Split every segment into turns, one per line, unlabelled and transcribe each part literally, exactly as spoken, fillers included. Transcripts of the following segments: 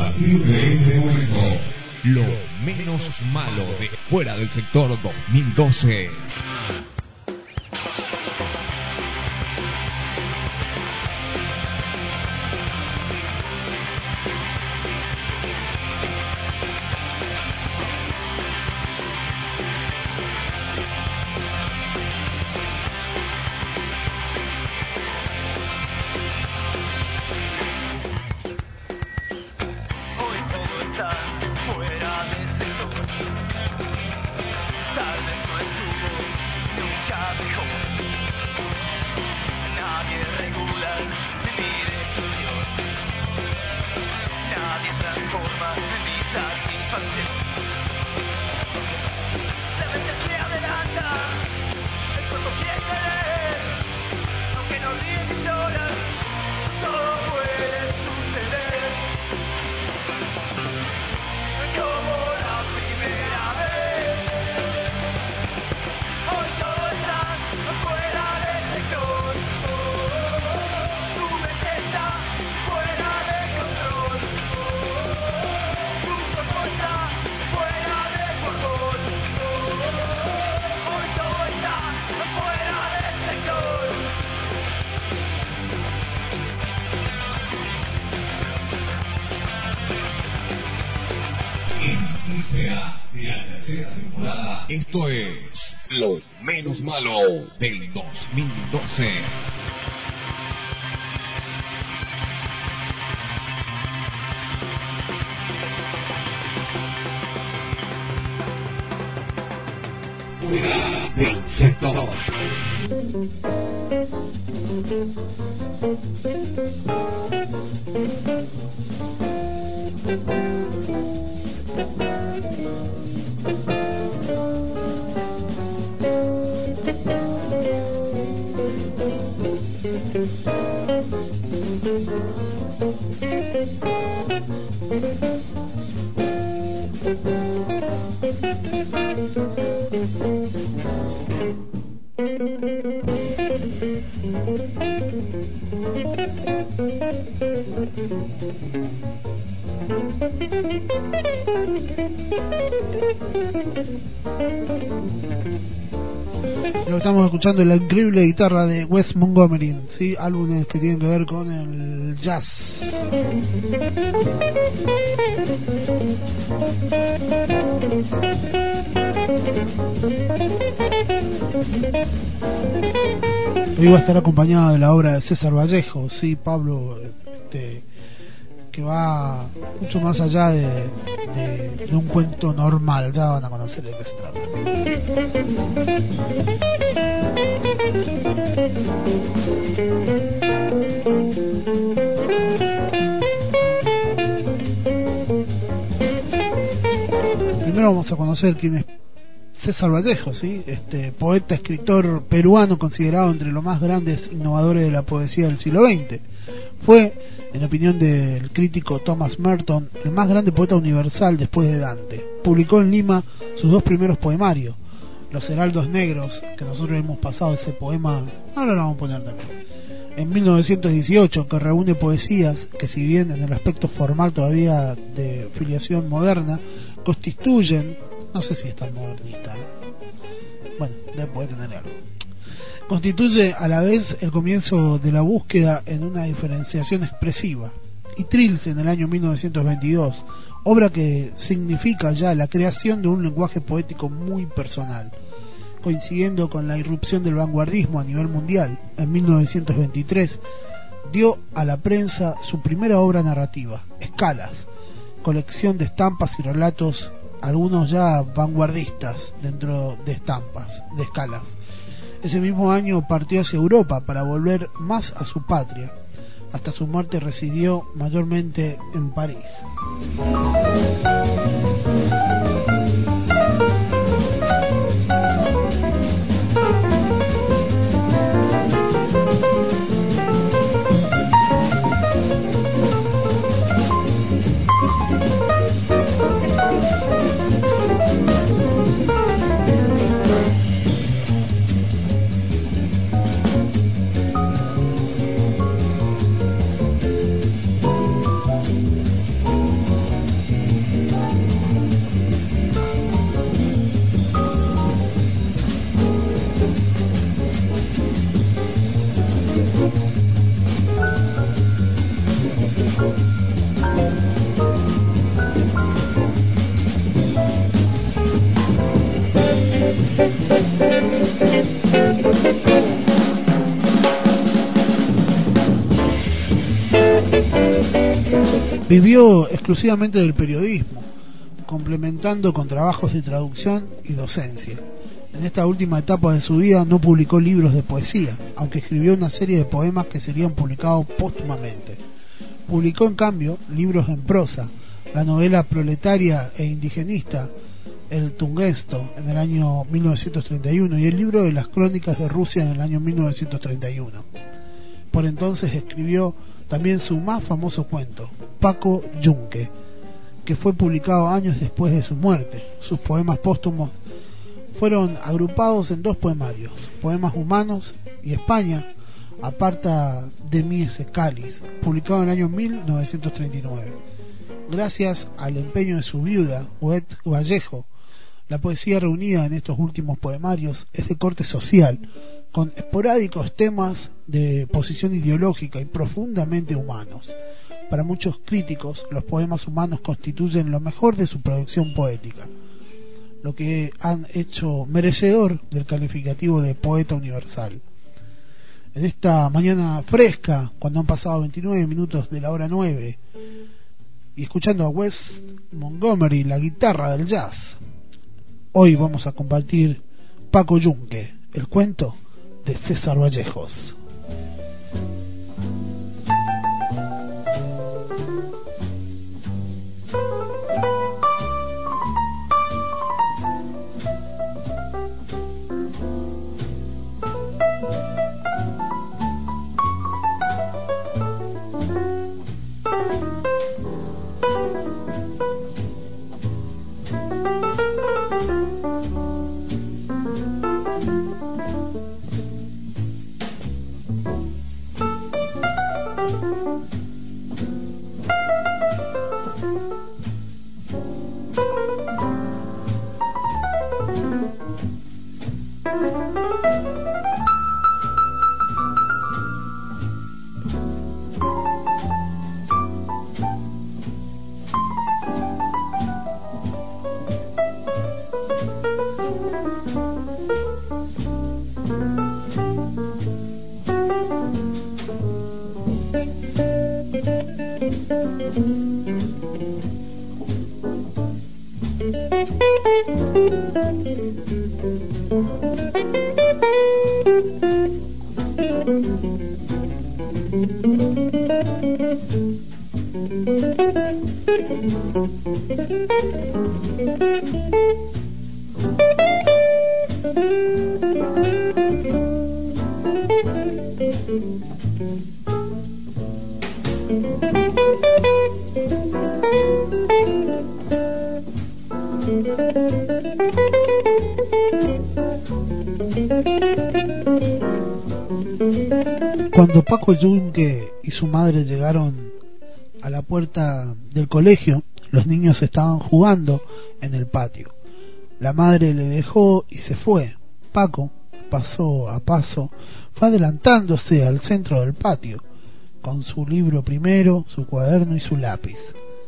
partir de este momento, lo menos malo de Fuera del Sector dos mil doce. Esto es lo menos malo del dos mil doce. Fuera del sector.
Lo que estamos escuchando es la increíble guitarra de Wes Montgomery, ¿sí? Álbumes que tienen que ver con el jazz. Hoy va a estar acompañado de la obra de César Vallejo, sí, Pablo, este, que va mucho más allá de, de, de un cuento normal. Ya van a conocer de qué se trata. Primero vamos a conocer quién es César Vallejo, ¿sí? Este poeta, escritor peruano considerado entre los más grandes innovadores de la poesía del siglo veinte. Fue, en opinión del crítico Thomas Merton, el más grande poeta universal después de Dante. Publicó en Lima sus dos primeros poemarios, Los Heraldos Negros, que nosotros hemos pasado ese poema, ahora lo vamos a poner también, en mil novecientos dieciocho, que reúne poesías que, si bien en el aspecto formal todavía de filiación moderna, constituyen, no sé si es tan modernista, ¿eh? Bueno, debe poder tener algo, constituye a la vez el comienzo de la búsqueda en una diferenciación expresiva. Y Trilce, en el año mil novecientos veintidós, obra que significa ya la creación de un lenguaje poético muy personal, coincidiendo con la irrupción del vanguardismo a nivel mundial. En mil novecientos veintitrés dio a la prensa su primera obra narrativa, Escalas, colección de estampas y relatos, algunos ya vanguardistas dentro de estampas, de escalas. Ese mismo año partió hacia Europa para volver más a su patria. Hasta su muerte residió mayormente en París. Vivió exclusivamente del periodismo, complementando con trabajos de traducción y docencia. En esta última etapa de su vida no publicó libros de poesía, aunque escribió una serie de poemas que serían publicados póstumamente. Publicó en cambio libros en prosa, la novela proletaria e indigenista El Tungesto en el año mil novecientos treinta y uno y el libro de las crónicas de Rusia en el año mil novecientos treinta y uno. Por entonces escribió también su más famoso cuento, Paco Yunque, que fue publicado años después de su muerte. Sus poemas póstumos fueron agrupados en dos poemarios, Poemas Humanos y España, aparta de mí ese cáliz, publicado en el año mil novecientos treinta y nueve. Gracias al empeño de su viuda, Huet Vallejo, la poesía reunida en estos últimos poemarios es de corte social, con esporádicos temas de posición ideológica y profundamente humanos. Para muchos críticos, los poemas humanos constituyen lo mejor de su producción poética, lo que han hecho merecedor del calificativo de poeta universal. En esta mañana fresca, cuando han pasado veintinueve minutos de la hora nueve, y escuchando a Wes Montgomery, la guitarra del jazz, hoy vamos a compartir Paco Yunque, el cuento de César Vallejos. Cuando Paco Yunque y su madre llegaron a la puerta del colegio, los niños estaban jugando en el patio. La madre le dejó y se fue. Paco, paso a paso, fue adelantándose al centro del patio, con su libro primero, su cuaderno y su lápiz.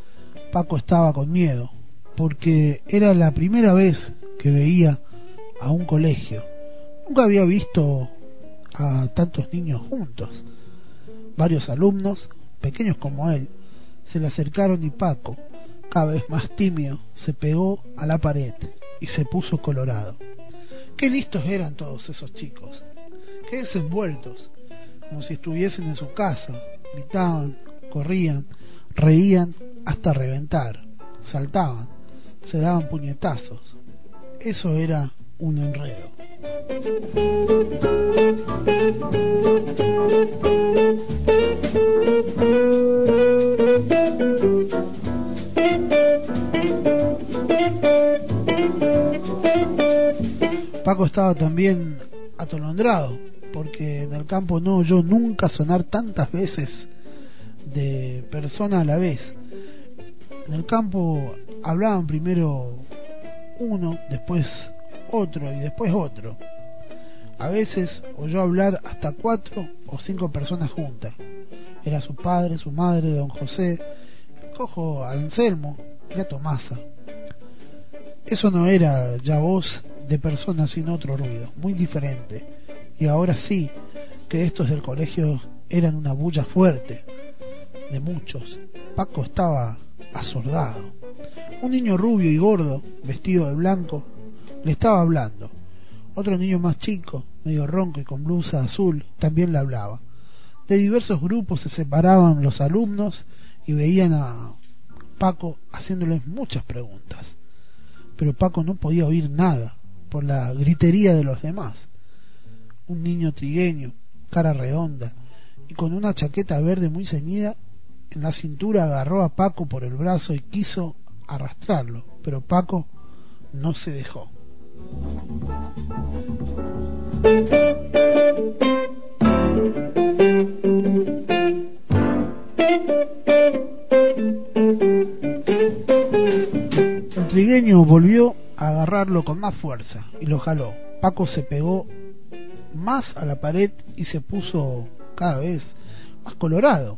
Paco estaba con miedo, porque era la primera vez que veía a un colegio. Nunca había visto a tantos niños juntos. Varios alumnos, pequeños como él, se le acercaron y Paco, cada vez más tímido, se pegó a la pared y se puso colorado. Qué listos eran todos esos chicos, qué desenvueltos, como si estuviesen en su casa. Gritaban, corrían, reían hasta reventar, saltaban, se daban puñetazos. Eso era un enredo. Paco estaba también atolondrado, porque en el campo no oyó nunca sonar tantas veces de persona a la vez. En el campo hablaban primero uno, después otro y después otro. A veces oyó hablar hasta cuatro o cinco personas juntas. Era su padre, su madre, don José, el cojo Anselmo y la Tomasa. Eso no era ya voz de personas, sino otro ruido, muy diferente. Y ahora sí, que estos del colegio eran una bulla fuerte, de muchos. Paco estaba asordado. Un niño rubio y gordo, vestido de blanco, le estaba hablando. Otro niño más chico, medio ronco y con blusa azul, también le hablaba. De diversos grupos se separaban los alumnos y veían a Paco haciéndoles muchas preguntas. Pero Paco no podía oír nada por la gritería de los demás. Un niño trigueño, cara redonda y con una chaqueta verde muy ceñida en la cintura, agarró a Paco por el brazo y quiso arrastrarlo, pero Paco no se dejó. El trigueño volvió a agarrarlo con más fuerza y lo jaló. Paco se pegó más a la pared y se puso cada vez más colorado.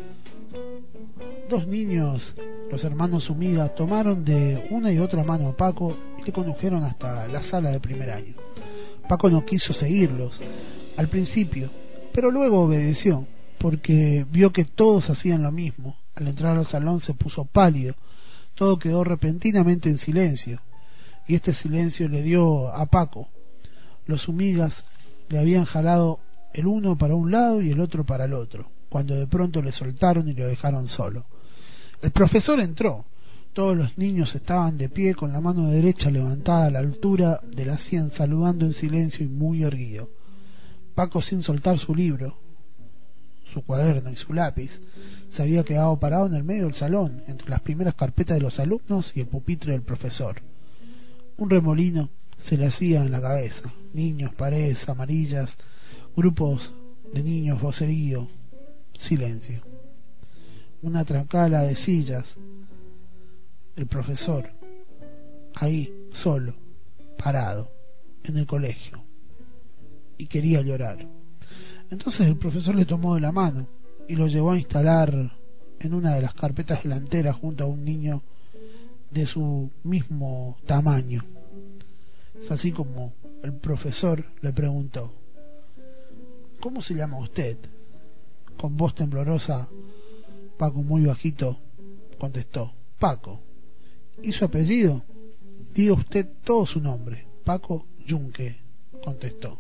Dos niños, los hermanos Zúñiga, tomaron de una y otra mano a Paco y le condujeron hasta la sala de primer año. Paco no quiso seguirlos al principio, pero luego obedeció, porque vio que todos hacían lo mismo. Al entrar al salón se puso pálido, todo quedó repentinamente en silencio, y este silencio le dio a Paco. Los Zúñigas le habían jalado el uno para un lado y el otro para el otro, cuando de pronto le soltaron y lo dejaron solo. El profesor entró. Todos los niños estaban de pie con la mano derecha levantada a la altura de la sien, saludando en silencio y muy erguido. Paco, sin soltar su libro, su cuaderno y su lápiz, se había quedado parado en el medio del salón, entre las primeras carpetas de los alumnos y el pupitre del profesor. Un remolino se le hacía en la cabeza. Niños, paredes amarillas, grupos de niños, vocerío, silencio. Una trancala de sillas, el profesor ahí solo, parado en el colegio, y quería llorar. Entonces el profesor le tomó de la mano y lo llevó a instalar en una de las carpetas delanteras junto a un niño de su mismo tamaño. Es así como el profesor le preguntó: ¿cómo se llama usted? Con voz temblorosa, Paco, muy bajito, contestó: Paco. ¿Y su apellido? Diga usted todo su nombre. Paco Yunque, contestó.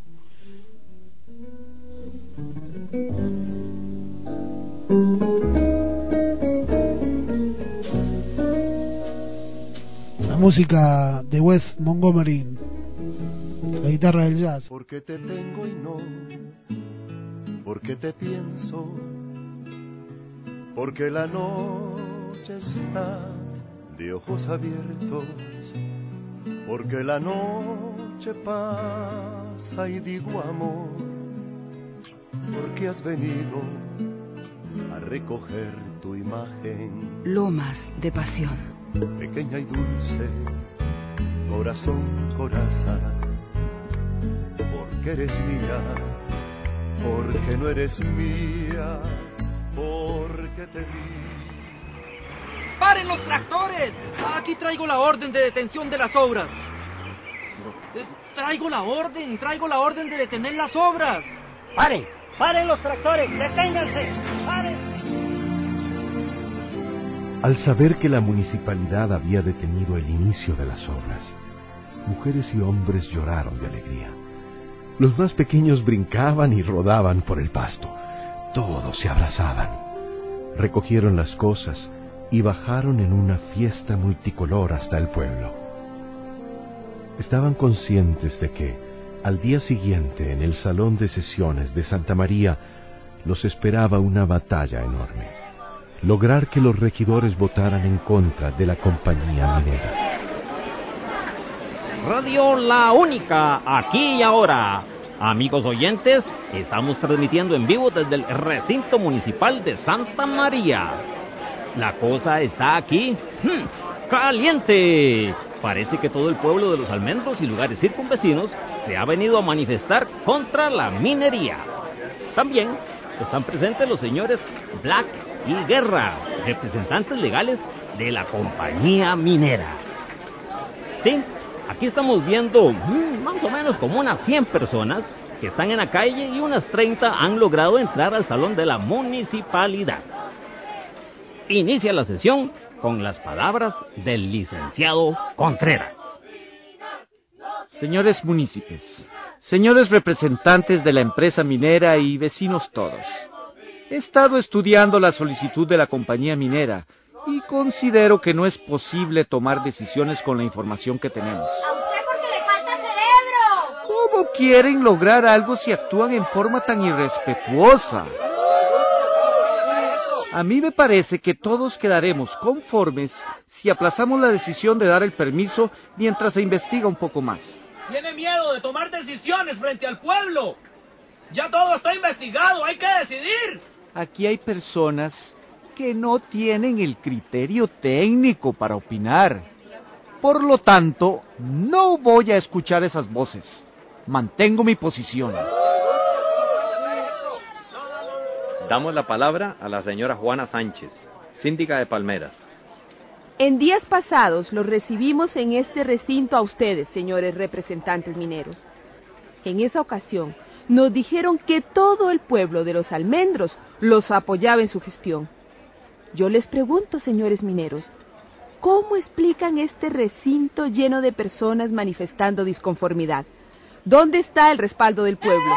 La música de Wes Montgomery, la guitarra del jazz.
Porque te tengo y no, porque te pienso, porque la noche está de ojos abiertos, porque la noche pasa y digo amor, porque has venido a recoger tu imagen.
Lomas de pasión.
Pequeña y dulce, corazón, coraza, porque eres mía, porque no eres mía, porque te vi.
¡Paren los tractores! Aquí traigo la orden de detención de las obras. Eh, traigo la orden, traigo la orden de detener las obras.
¡Paren! ¡Paren los tractores! ¡Deténganse! ¡Paren!
Al saber que la municipalidad había detenido el inicio de las obras, mujeres y hombres lloraron de alegría. Los más pequeños brincaban y rodaban por el pasto. Todos se abrazaban. Recogieron las cosas y bajaron en una fiesta multicolor hasta el pueblo. Estaban conscientes de que, al día siguiente, en el salón de sesiones de Santa María, los esperaba una batalla enorme: lograr que los regidores votaran en contra de la compañía minera.
Radio La Única, aquí y ahora. Amigos oyentes, estamos transmitiendo en vivo desde el recinto municipal de Santa María. La cosa está aquí ¡hmm! ¡Caliente! Parece que todo el pueblo de Los Almendros y lugares circunvecinos se ha venido a manifestar contra la minería. También están presentes los señores Black y Guerra, representantes legales de la compañía minera. Sí, aquí estamos viendo mmm, más o menos como unas cien personas que están en la calle y unas treinta han logrado entrar al salón de la municipalidad. inicia la sesión con las palabras del licenciado Contreras.
Señores municipios, señores representantes de la empresa minera y vecinos todos, he estado estudiando la solicitud de la compañía minera y considero que no es posible tomar decisiones con la información que tenemos.
¿A usted porque le falta cerebro?
¿Cómo quieren lograr algo si actúan en forma tan irrespetuosa? A mí me parece que todos quedaremos conformes si aplazamos la decisión de dar el permiso mientras se investiga un poco más.
Tiene miedo de tomar decisiones frente al pueblo. Ya todo está investigado, hay que decidir.
Aquí hay personas que no tienen el criterio técnico para opinar. Por lo tanto, no voy a escuchar esas voces. Mantengo mi posición.
Damos la palabra a la señora Juana Sánchez, síndica de Palmeras.
En días pasados los recibimos en este recinto a ustedes, señores representantes mineros. En esa ocasión nos dijeron que todo el pueblo de Los Almendros los apoyaba en su gestión. Yo les pregunto, señores mineros, ¿cómo explican este recinto lleno de personas manifestando disconformidad? ¿Dónde está el respaldo del pueblo?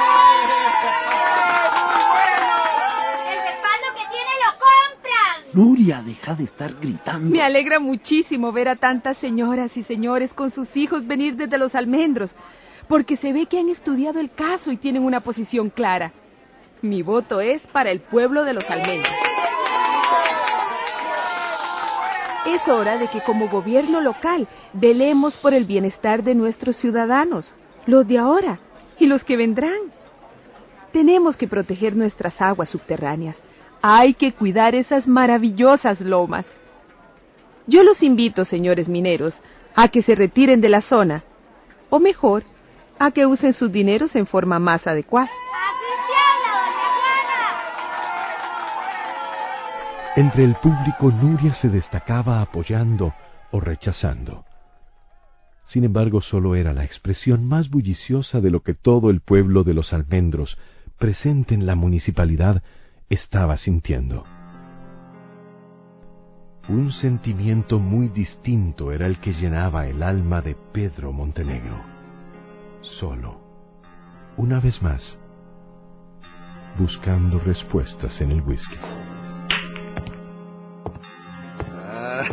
Nuria, deja de estar gritando.
Me alegra muchísimo ver a tantas señoras y señores con sus hijos venir desde Los Almendros, porque se ve que han estudiado el caso y tienen una posición clara. Mi voto es para el pueblo de Los Almendros. Es hora de que como gobierno local velemos por el bienestar de nuestros ciudadanos, los de ahora y los que vendrán. Tenemos que proteger nuestras aguas subterráneas. Hay que cuidar esas maravillosas lomas. Yo los invito, señores mineros, a que se retiren de la zona, o mejor, a que usen sus dineros en forma más adecuada.
Entre el público, Nuria se destacaba apoyando o rechazando. Sin embargo, solo era la expresión más bulliciosa de lo que todo el pueblo de Los Almendros, presente en la municipalidad, estaba sintiendo. Un sentimiento muy distinto era el que llenaba el alma de Pedro Montenegro. Solo, una vez más, buscando respuestas en el whisky.
Ah,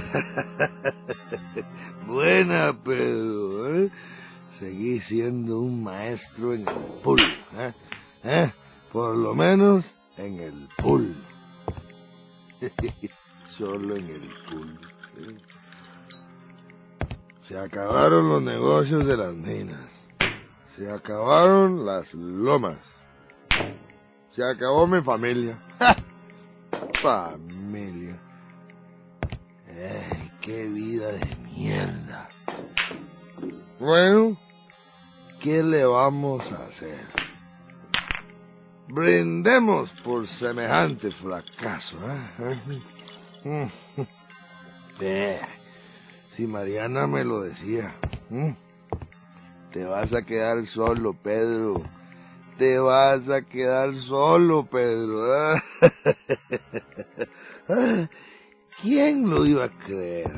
buena, Pedro, ¿eh? Seguí siendo un maestro en el pool, ¿eh? ¿Eh? Por lo menos en el pool. Solo en el pool. Se acabaron los negocios de las minas. Se acabaron las lomas. Se acabó mi familia. ¡Ja! Familia. ¡Ay, qué vida de mierda! Bueno, ¿qué le vamos a hacer? Brindemos por semejante fracaso, ¿eh? eh, si Mariana me lo decía, ¿eh? Te vas a quedar solo, Pedro. Te vas a quedar solo, Pedro. ¿Quién lo iba a creer?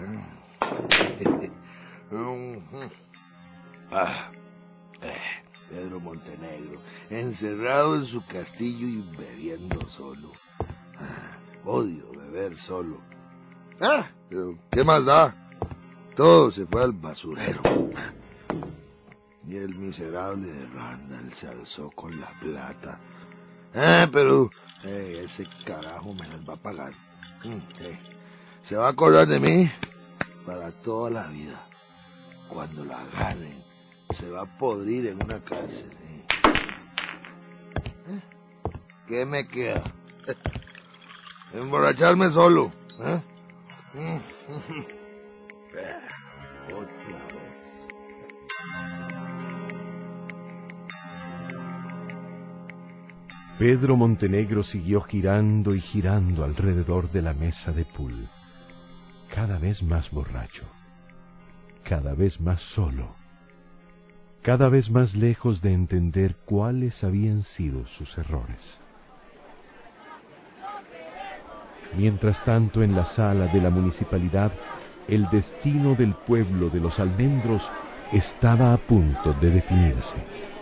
ah, eh. Pedro Montenegro, encerrado en su castillo y bebiendo solo. Ah, odio beber solo. Ah, pero ¿qué más da? Todo se fue al basurero. Y el miserable de Randall se alzó con la plata. Ah, pero eh, ese carajo me las va a pagar. Eh, se va a acordar de mí para toda la vida. Cuando la agarren, se va a podrir en una cárcel. ¿eh? ¿Eh? ¿Qué me queda? Emborracharme solo. ¿eh? Otra vez.
Pedro Montenegro siguió girando y girando alrededor de la mesa de pool, cada vez más borracho, cada vez más solo, cada vez más lejos de entender cuáles habían sido sus errores. Mientras tanto, en la sala de la municipalidad, el destino del pueblo de los almendros estaba a punto de definirse.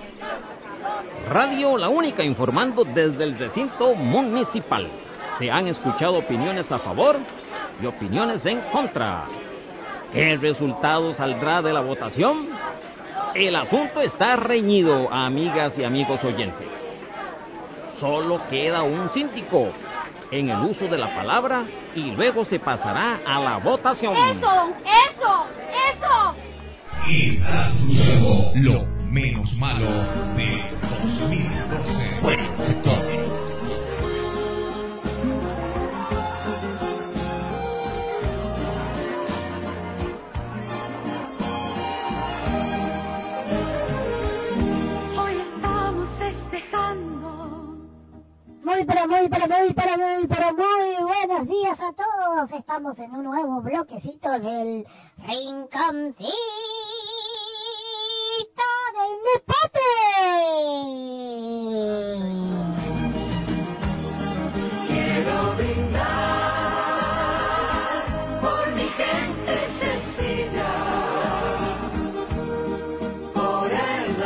Radio La Única informando desde el recinto municipal. Se han escuchado opiniones a favor y opiniones en contra. ¿Qué resultado saldrá de la votación? El asunto está reñido, amigas y amigos oyentes. Solo queda un síndico en el uso de la palabra y luego se pasará a la votación.
¡Eso! ¡Eso! ¡Eso!
Estás escuchando lo menos malo de dos mil doce. Bueno, sector.
Muy, pero muy, pero muy, pero muy, pero muy buenos días a todos. Estamos en un nuevo bloquecito del Rinconcito del Nepote.
Quiero brindar por mi gente sencilla, por el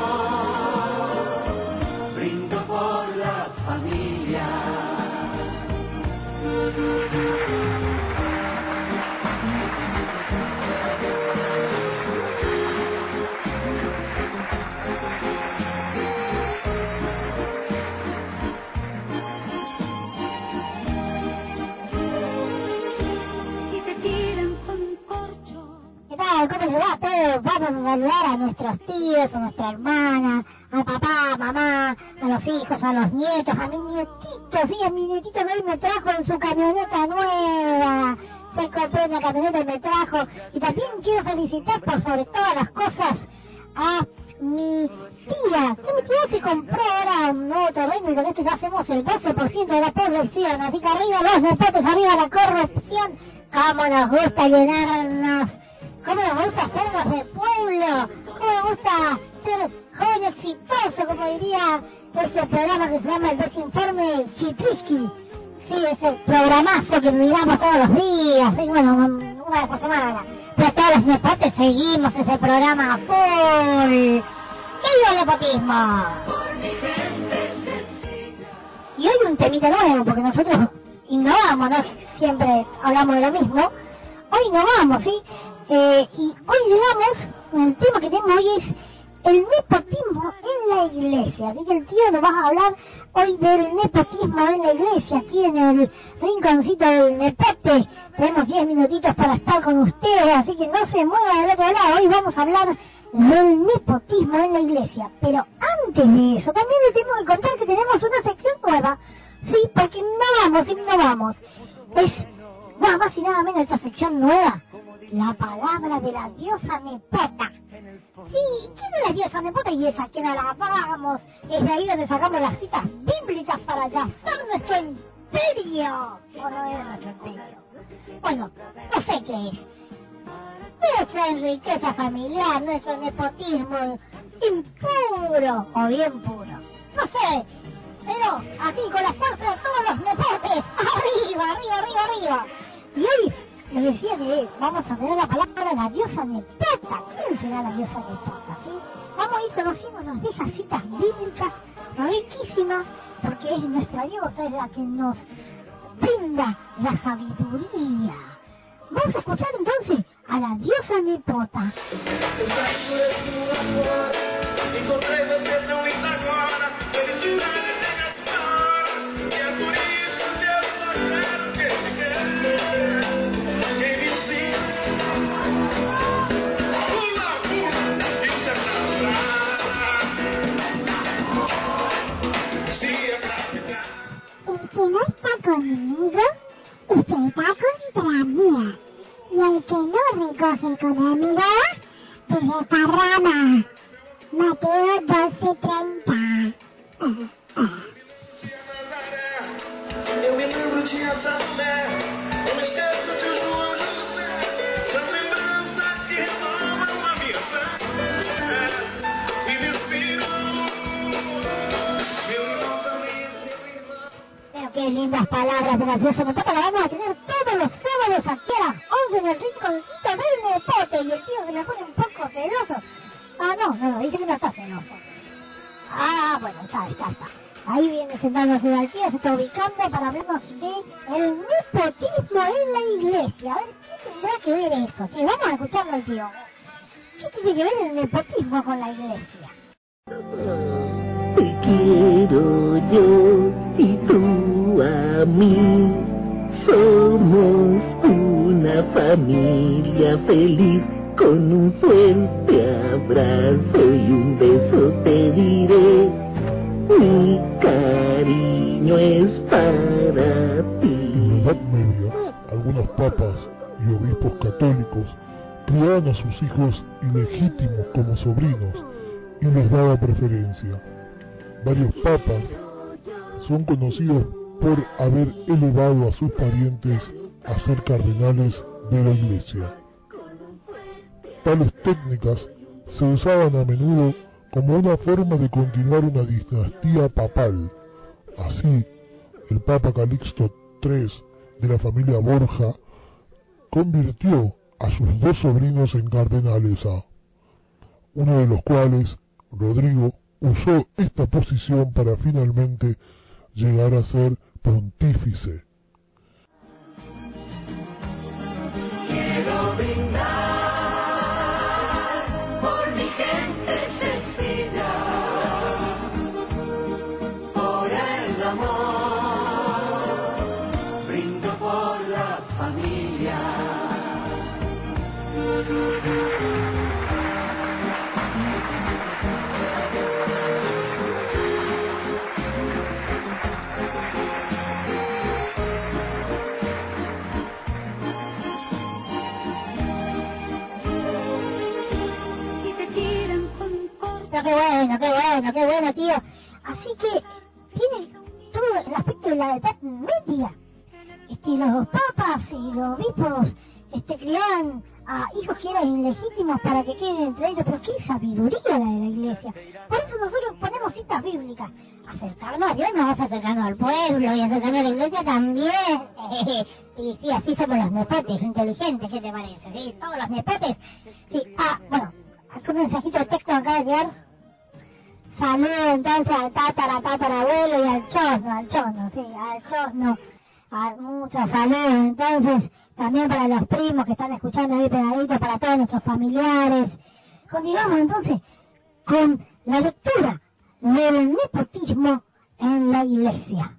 amor, brindo por la familia.
Si te tiran con un corcho. ¿Qué tal? ¿Cómo les va a todos? Vamos a saludar a nuestros tíos, a nuestra hermana, a papá, a mamá, a los hijos, a los nietos, a mis nietitos. Sí, a mi nietito hoy me trajo en su camioneta nueva. Se compró una camioneta y me trajo. Y también quiero felicitar por sobre todas las cosas a mi tía. Que mi tía se compró ahora un nuevo terreno y con esto ya hacemos el doce por ciento de la población. Así que arriba los nepotes, arriba la corrupción. Cómo nos gusta llenarnos. Cómo nos gusta hacernos de pueblo. Cómo nos gusta ser joven exitoso, como diría ese programa que se llama el Desinforme Chitrisky. Sí, ese programazo que miramos todos los días, sí, bueno, una vez por semana. Pero todos los nepotes seguimos ese programa a full. ¿Qué digo el nepotismo? Y hoy un temita nuevo, porque nosotros innovamos, ¿no? Siempre hablamos de lo mismo. Hoy innovamos, ¿sí? Eh, y hoy llegamos, el tema que tenemos hoy es el nepotismo en la iglesia. Así que el tío nos va a hablar hoy del nepotismo en la iglesia, aquí en el rinconcito del nepote. Tenemos diez minutitos para estar con ustedes, así que no se muevan del otro lado. Hoy vamos a hablar del nepotismo en la iglesia. Pero antes de eso, también les tengo que contar que tenemos una sección nueva. Sí, porque innovamos, innovamos. Es nada más y nada menos esta sección nueva. La palabra de la diosa Nepota. Sí, ¿quién es la diosa Nepota? Y es a quien alabamos. Es de ahí donde sacamos las citas bíblicas para alzar nuestro imperio. ¿O no es nuestro imperio? Bueno, no sé qué es. Nuestra riqueza familiar, nuestro nepotismo impuro o bien puro. No sé, pero así con la fuerza de todos los nepotes. Arriba, arriba, arriba, arriba. Y hoy les decía que vamos a tener la palabra de la diosa Nepota. ¿Quién será la diosa Nepota? ¿Sí? Vamos a ir conociéndonos de esas citas bíblicas riquísimas, porque es nuestra diosa, es la que nos brinda la sabiduría. Vamos a escuchar entonces a la diosa Nepota.
El que no está conmigo, está contra mí. Y el que no recoge conmigo, se desparrama. Mateo doce treinta.
Eu me lembro de Salomé, como esqueço de João José. São lembranças que renovam a minha fé. E meu filho, meu irmão também é seu irmão.
Pero qué qué lindas palabras, gracioso. Me toca la vamos a tener todos los sábados aquí a las once en el rinconcito del nepote. Y el tío se me pone un poco celoso. Ah, no, no, no, dice que no está celoso. Ah, bueno, está, está, está. Ahí viene sentándose el tío, se está ubicando para hablarnos de el nepotismo en la iglesia. A ver, ¿qué tendrá que ver eso? Sí, vamos a escucharlo al tío. ¿Qué tiene que ver el nepotismo con la iglesia?
Te quiero yo y tú a mí. Somos una familia feliz. Con un fuerte abrazo y un beso te diré. Mi cariño es para ti.
En la Edad Media, algunos papas y obispos católicos criaban a sus hijos ilegítimos como sobrinos y les daba preferencia. Varios papas son conocidos por haber elevado a sus parientes a ser cardenales de la iglesia. Tales técnicas se usaban a menudo como una forma de continuar una dinastía papal. Así, el Papa Calixto tercero de la familia Borja convirtió a sus dos sobrinos en cardenales, a uno de los cuales, Rodrigo, usó esta posición para finalmente llegar a ser pontífice.
Quiero brindar por mi gente sencilla, por el amor, brindo por la familia.
Qué bueno, qué bueno, qué bueno, tío. Así que tiene todo el aspecto de la Edad Media. Este, los papas y los obispos este, criaban a hijos que eran ilegítimos para que queden entre ellos. Pero qué sabiduría la de la iglesia. Por eso nosotros ponemos citas bíblicas. Acercarnos a Dios, nos vas acercando al pueblo y acercando a la iglesia también. Y sí, así somos los nepotes inteligentes, ¿qué te parece? Sí, todos los nepotes. Sí, ah, bueno, con un mensajito de texto acá de quedar. Saludo entonces al tatara, tatarabuelo y al chosno, al chosno, sí, al chosno. A muchos saludos entonces, también para los primos que están escuchando ahí pegaditos, para todos nuestros familiares. Continuamos entonces con la lectura del nepotismo en la iglesia.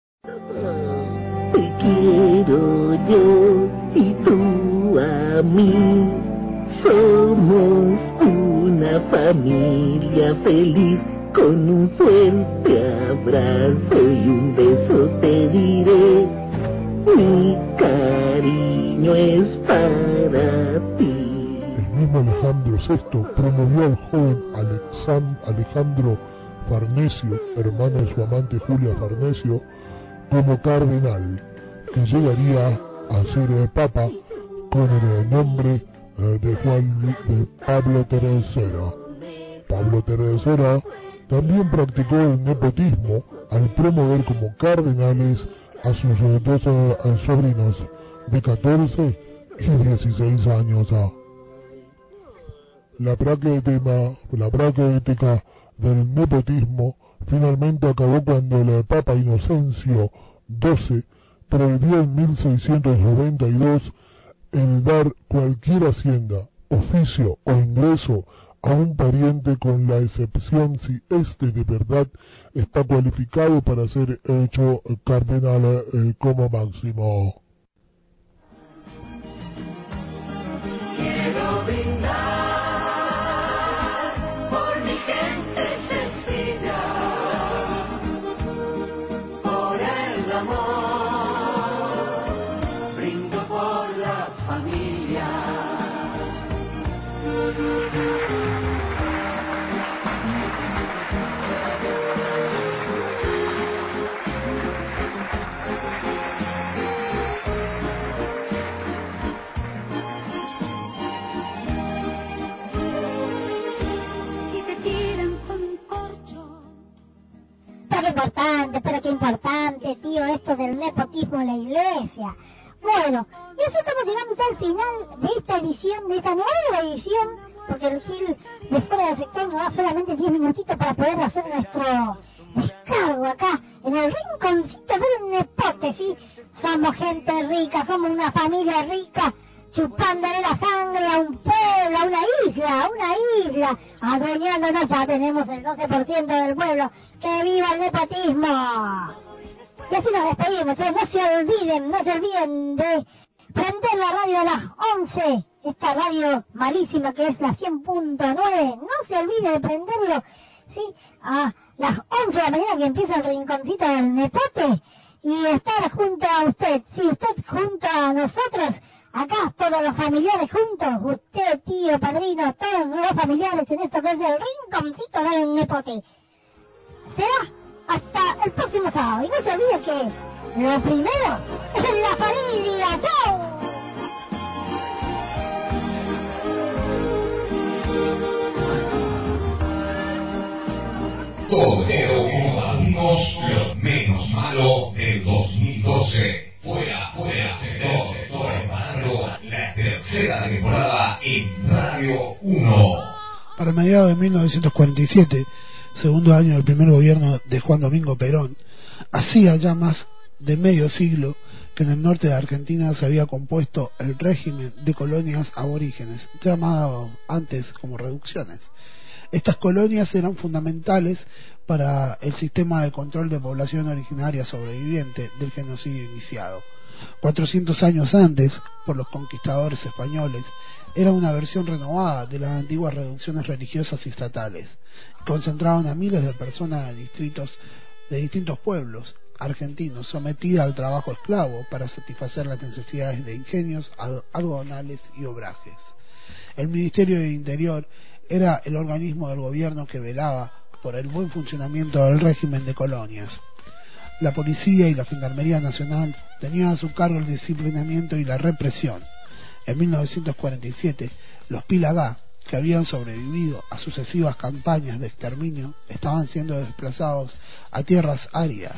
Te quiero yo y tú a mí. Somos una familia feliz. Con un fuerte abrazo y un beso te diré. Mi cariño es para ti.
El mismo Alejandro sexto promovió al joven Alexand- Alejandro Farnesio, hermano de su amante Julia Farnesio, como cardenal, que llegaría a ser el papa con el nombre eh, de Juan de Pablo tercero. Pablo tercero también practicó el nepotismo al promover como cardenales a sus eh, dos eh, sobrinos de catorce y dieciséis años. Ah. La práctica, la práctica del nepotismo finalmente acabó cuando el Papa Inocencio doce prohibió en mil seiscientos noventa y dos el dar cualquier hacienda, oficio o ingreso a un pariente, con la excepción si éste de verdad está cualificado para ser hecho cardenal eh, como máximo.
Quiero brindar por mi gente sencilla, por el amor, brindo por la familia.
importante, pero qué importante, tío, esto del nepotismo en la iglesia. Bueno, y así estamos llegando ya al final de esta edición, de esta nueva edición, porque el Gil de Fuera del Sector nos da solamente diez minutitos para poder hacer nuestro descargo acá, en el rinconcito del nepote, ¿sí? Somos gente rica, somos una familia rica, chupándole la sangre a un pueblo, a una isla, a una isla, adueñándonos, ya tenemos el doce por ciento del pueblo. ¡Que viva el nepotismo! Y así nos despedimos, ¿eh? No se olviden, no se olviden de prender la radio a las once, esta radio malísima que es la cien punto nueve, no se olvide de prenderlo, ¿sí? A las once de la mañana que empieza el rinconcito del nepote, y estar junto a usted, sí, usted junto a nosotros, acá todos los familiares juntos, usted, tío, padrino, todos los familiares en esto que es el rinconcito del nepote. Será hasta el próximo sábado, y no se olvide que lo primero es la familia. ¡Chao!
Torneo como amigos, lo menos malo del dos mil doce. Fuera, fuera, sector, sector, preparando la tercera temporada en Radio uno.
Para mediados de mil novecientos cuarenta y siete, segundo año del primer gobierno de Juan Domingo Perón, hacía ya más de medio siglo que en el norte de Argentina se había compuesto el régimen de colonias aborígenes, llamado antes como reducciones. Estas colonias eran fundamentales para el sistema de control de población originaria sobreviviente del genocidio iniciado. cuatrocientos años antes, por los conquistadores españoles, era una versión renovada de las antiguas reducciones religiosas y estatales. Concentraban a miles de personas de distritos de distintos pueblos argentinos sometidas al trabajo esclavo para satisfacer las necesidades de ingenios, algodonales y obrajes. El Ministerio del Interior era el organismo del gobierno que velaba por el buen funcionamiento del régimen de colonias. La policía y la Gendarmería Nacional tenían a su cargo el disciplinamiento y la represión. En mil novecientos cuarenta y siete, los Pilagá, que habían sobrevivido a sucesivas campañas de exterminio, estaban siendo desplazados a tierras áridas.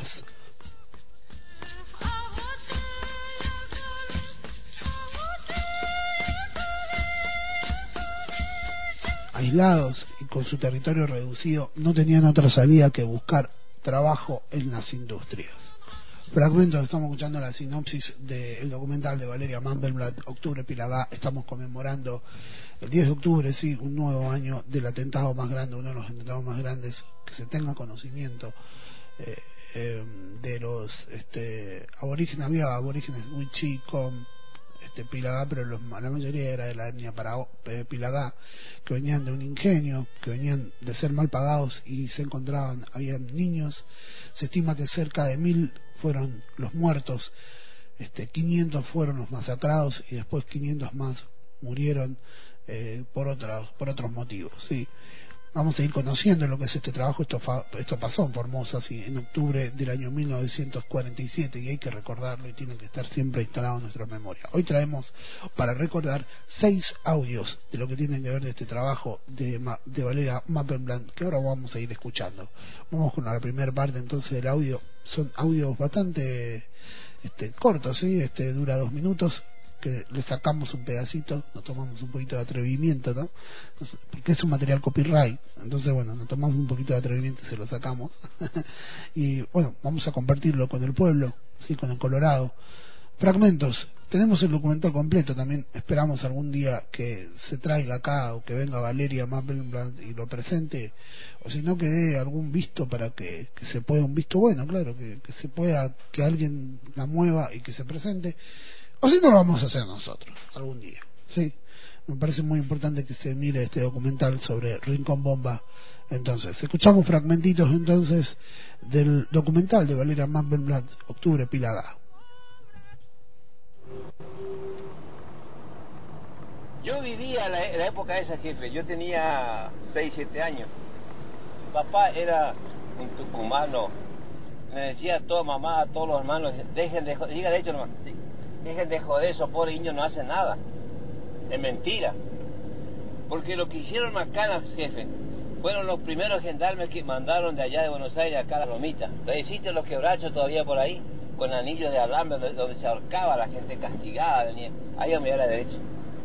Aislados y con su territorio reducido, no tenían otra salida que buscar trabajo en las industrias. Fragmentos, estamos escuchando la sinopsis del documental de Valeria Mandelblatt, Octubre Pilagá. Estamos conmemorando el diez de octubre, sí, un nuevo año del atentado más grande, uno de los atentados más grandes que se tenga conocimiento eh, eh, de los este, aborígenes. Había aborígenes Wichí con este, Pilagá, pero los, la mayoría era de la etnia para, eh, Pilagá, que venían de un ingenio, que venían de ser mal pagados y se encontraban, habían niños. Se estima que cerca de mil fueron los muertos, este, quinientos fueron los masacrados y después quinientos más murieron eh, por otros por otros motivos. Sí, vamos a ir conociendo lo que es este trabajo. Esto fa, esto pasó en Formosa, sí, en octubre del año mil novecientos cuarenta y siete, y hay que recordarlo y tiene que estar siempre instalado en nuestra memoria. Hoy traemos para recordar seis audios de lo que tienen que ver de este trabajo de, de Valeria Mandelblatt, que ahora vamos a ir escuchando. Vamos con la primera parte entonces del audio. Son audios bastante este, cortos, ¿sí? Este, dura dos minutos, que le sacamos un pedacito, nos tomamos un poquito de atrevimiento, ¿no? Porque es un material copyright, entonces bueno, nos tomamos un poquito de atrevimiento y se lo sacamos. Y bueno, vamos a compartirlo con el pueblo, sí, con el Colorado. Fragmentos, tenemos el documental completo también, esperamos algún día que se traiga acá o que venga Valeria Mandelblatt y lo presente, o si no que dé algún visto para que, que se pueda, un visto bueno, claro, que, que se pueda, que alguien la mueva y que se presente, o si no lo vamos a hacer nosotros algún día, sí. Me parece muy importante que se mire este documental sobre Rincón Bomba. Entonces, escuchamos fragmentitos entonces del documental de Valeria Mandelblatt, Octubre Pilagá.
Yo vivía la, la época esa, jefe. Yo tenía seis, siete años. Mi papá era un tucumano. Me decía a toda mamá, a todos los hermanos, dejen de joder, diga de hecho nomás, dejen de joder, esos pobres niños no hacen nada. Es mentira. Porque lo que hicieron Macanas, jefe, fueron los primeros gendarmes que mandaron de allá de Buenos Aires acá a la Lomita. Entonces existen los quebrachos todavía por ahí, con anillos de alambre donde, donde se ahorcaba la gente castigada, venía ahí a mirar a la derecha.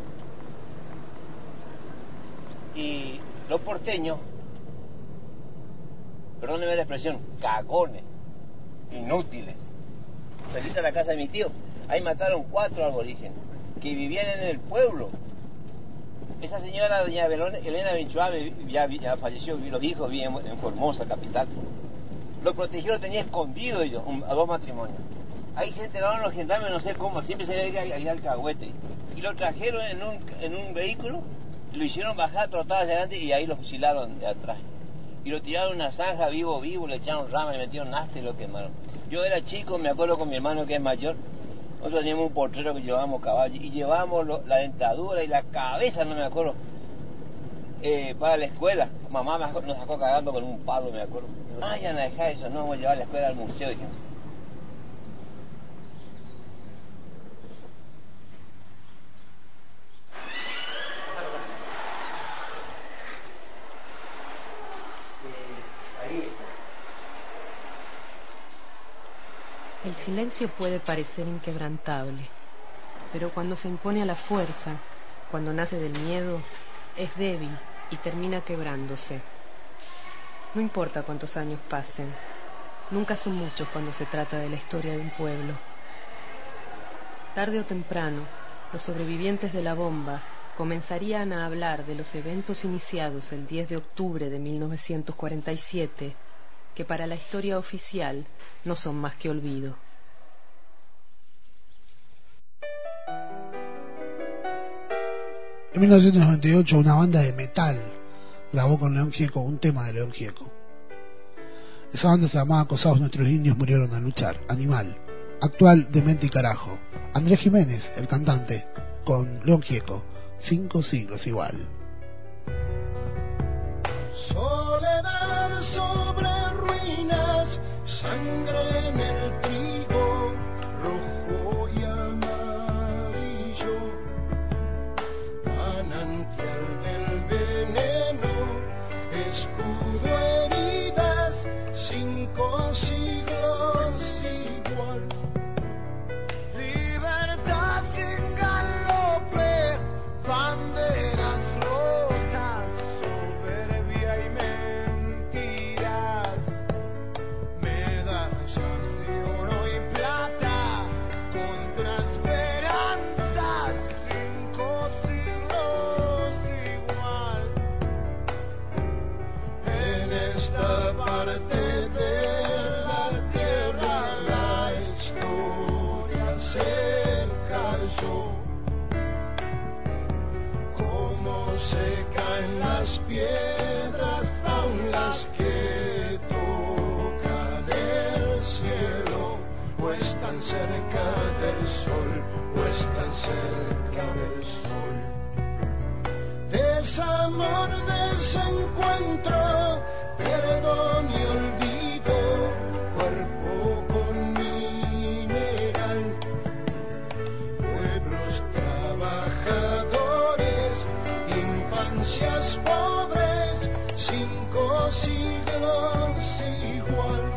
Y los porteños, perdónenme la expresión, cagones, inútiles. Salí a la casa de mi tío, ahí mataron cuatro aborígenes que vivían en el pueblo. Esa señora, doña Belone, Elena Benchoa, ya, ya falleció, los hijos vivían en Formosa, capital. Los protegidos tenían escondido ellos, un, a dos matrimonios. Ahí se enteraron los gendarmes, no sé cómo, siempre se veía ahí al cagüete. Y lo trajeron en un, en un vehículo, lo hicieron bajar, trotar hacia adelante y ahí lo fusilaron de atrás. Y lo tiraron en una zanja vivo, vivo, le echaron ramas, le metieron nasta y lo quemaron. Yo era chico, me acuerdo con mi hermano que es mayor. Nosotros teníamos un portero que llevábamos caballo y llevábamos lo, la dentadura y la cabeza, no me acuerdo, eh, para la escuela. Mamá me, nos sacó cagando con un palo, me acuerdo. Vayan a dejar eso, no vamos a llevar la escuela al museo. Dije.
El silencio puede parecer inquebrantable, pero cuando se impone a la fuerza, cuando nace del miedo, es débil y termina quebrándose. No importa cuántos años pasen, nunca son muchos cuando se trata de la historia de un pueblo. Tarde o temprano, los sobrevivientes de la bomba comenzarían a hablar de los eventos iniciados el diez de octubre de mil novecientos cuarenta y siete, que para la historia oficial no son más que olvido.
En mil novecientos noventa y ocho una banda de metal grabó con León Gieco un tema de León Gieco. Esa banda se llamaba Acosados nuestros indios murieron al luchar, Animal, actual Demente y Carajo. Andrés Jiménez, el cantante, con León Gieco, Cinco siglos igual.
Soledad sobre ruinas, sangre en el trigo, rojo y amarillo, manantial del veneno, escudo, heridas, cinco siglos igual. Libertad sin galope, banderas rotas, soberbia y mentiras, medallas de oro y plata, contra esperanzas, cinco siglos igual. En esta parte de la tierra la historia se cayó. Como se caen las piedras, aún las que tocan el cielo, o están cerca del sol, o están cerca del sol. Desamor, desencuentro, perdón y olvido, cuerpo con mineral, pueblos trabajadores, infancias pobres, cinco siglos igual.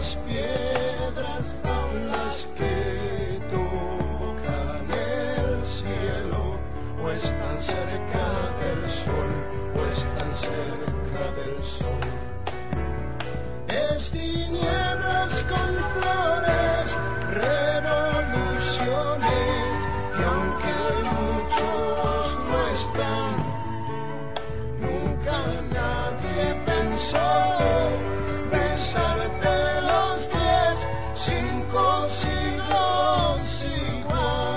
las piedras son las que tocan el cielo, o están cerca del sol, o están cerca del sol. Es tinieblas con flores, revoluciones, y aunque muchos no están, nunca nadie pensó besarte los pies cinco siglos igual.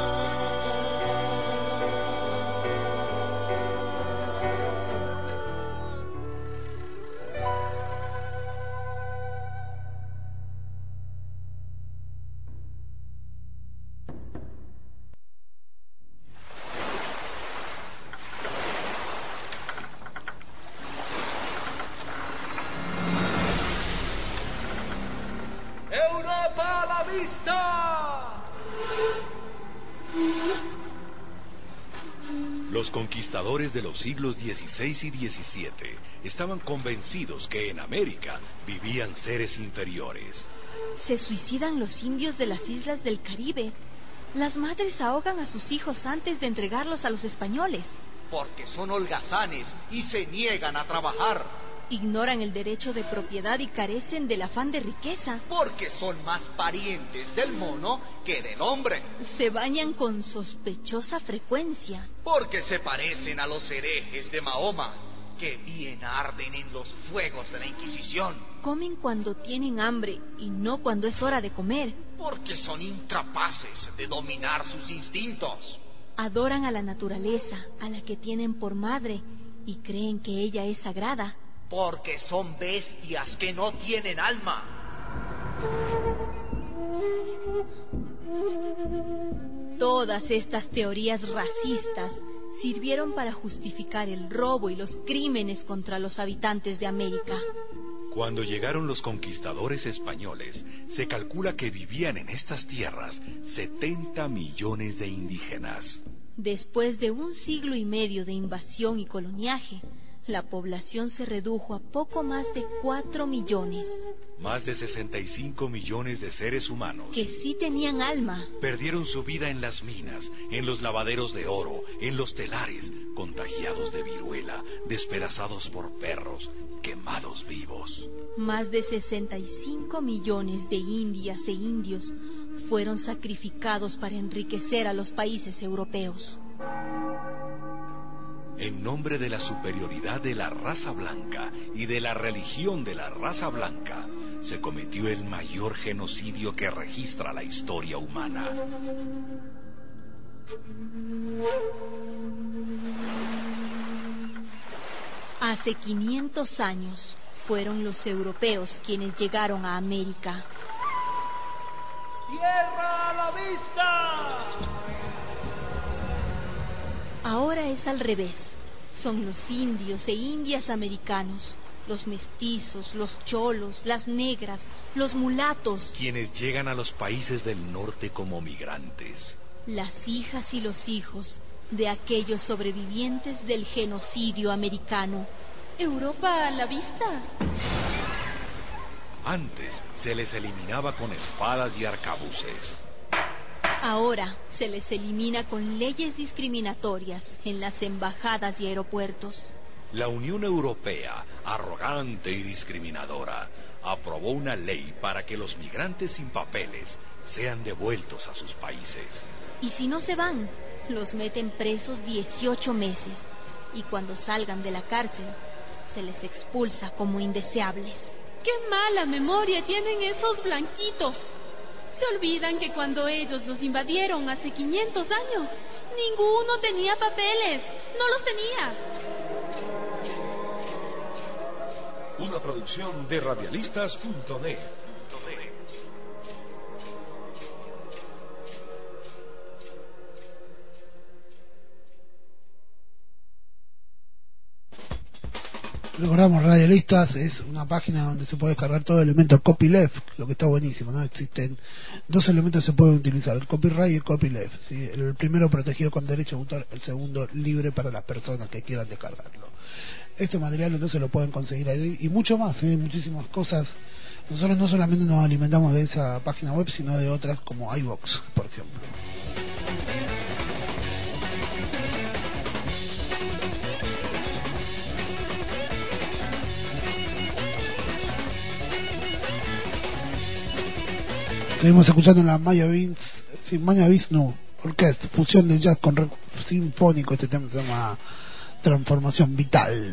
¡Europa a la vista!
Los conquistadores de los siglos dieciséis y diecisiete estaban convencidos que en América vivían seres inferiores.
Se suicidan los indios de las islas del Caribe. Las madres ahogan a sus hijos antes de entregarlos a los españoles.
Porque son holgazanes y se niegan a trabajar.
Ignoran el derecho de propiedad y carecen del afán de riqueza.
Porque son más parientes del mono que del hombre.
Se bañan con sospechosa frecuencia.
Porque se parecen a los herejes de Mahoma, que bien arden en los fuegos de la Inquisición.
Comen cuando tienen hambre y no cuando es hora de comer.
Porque son incapaces de dominar sus instintos.
Adoran a la naturaleza, a la que tienen por madre, y creen que ella es sagrada.
Porque son bestias que no tienen alma.
Todas estas teorías racistas sirvieron para justificar el robo y los crímenes contra los habitantes de América.
Cuando llegaron los conquistadores españoles, se calcula que vivían en estas tierras setenta millones de indígenas.
Después de un siglo y medio de invasión y coloniaje, la población se redujo a poco más de cuatro millones.
Más de sesenta y cinco millones de seres humanos
que sí tenían alma
perdieron su vida en las minas, en los lavaderos de oro, en los telares, contagiados de viruela, despedazados por perros, quemados vivos.
Más de sesenta y cinco millones de indias e indios fueron sacrificados para enriquecer a los países europeos.
En nombre de la superioridad de la raza blanca y de la religión de la raza blanca, se cometió el mayor genocidio que registra la historia humana.
Hace quinientos años fueron los europeos quienes llegaron a América.
¡Tierra a la vista!
Ahora es al revés. Son los indios e indias americanos, los mestizos, los cholos, las negras, los mulatos,
quienes llegan a los países del norte como migrantes.
Las hijas y los hijos de aquellos sobrevivientes del genocidio americano. ¿Europa a la vista?
Antes se les eliminaba con espadas y arcabuces.
Ahora se les elimina con leyes discriminatorias en las embajadas y aeropuertos.
La Unión Europea, arrogante y discriminadora, aprobó una ley para que los migrantes sin papeles sean devueltos a sus países.
Y si no se van, los meten presos dieciocho meses, y cuando salgan de la cárcel, se les expulsa como indeseables.
¡Qué mala memoria tienen esos blanquitos! Se olvidan que cuando ellos los invadieron hace quinientos años, ninguno tenía papeles, no los tenía.
Una producción de radialistas punto net.
Recordamos, Radialistas es una página donde se puede descargar todo el elemento copyleft, lo que está buenísimo, ¿no? Existen dos elementos que se pueden utilizar, el copyright y el copyleft, ¿sí? El primero protegido con derecho de autor, el segundo libre para las personas que quieran descargarlo. este material entonces lo pueden conseguir ahí y mucho más, ¿eh? Muchísimas cosas. Nosotros no solamente nos alimentamos de esa página web, sino de otras como iVox, por ejemplo. Seguimos escuchando la Maya Vince, sí, Maya Vishnu Orquesta, fusión de jazz con rock sinfónico. Este tema se llama Transformación Vital.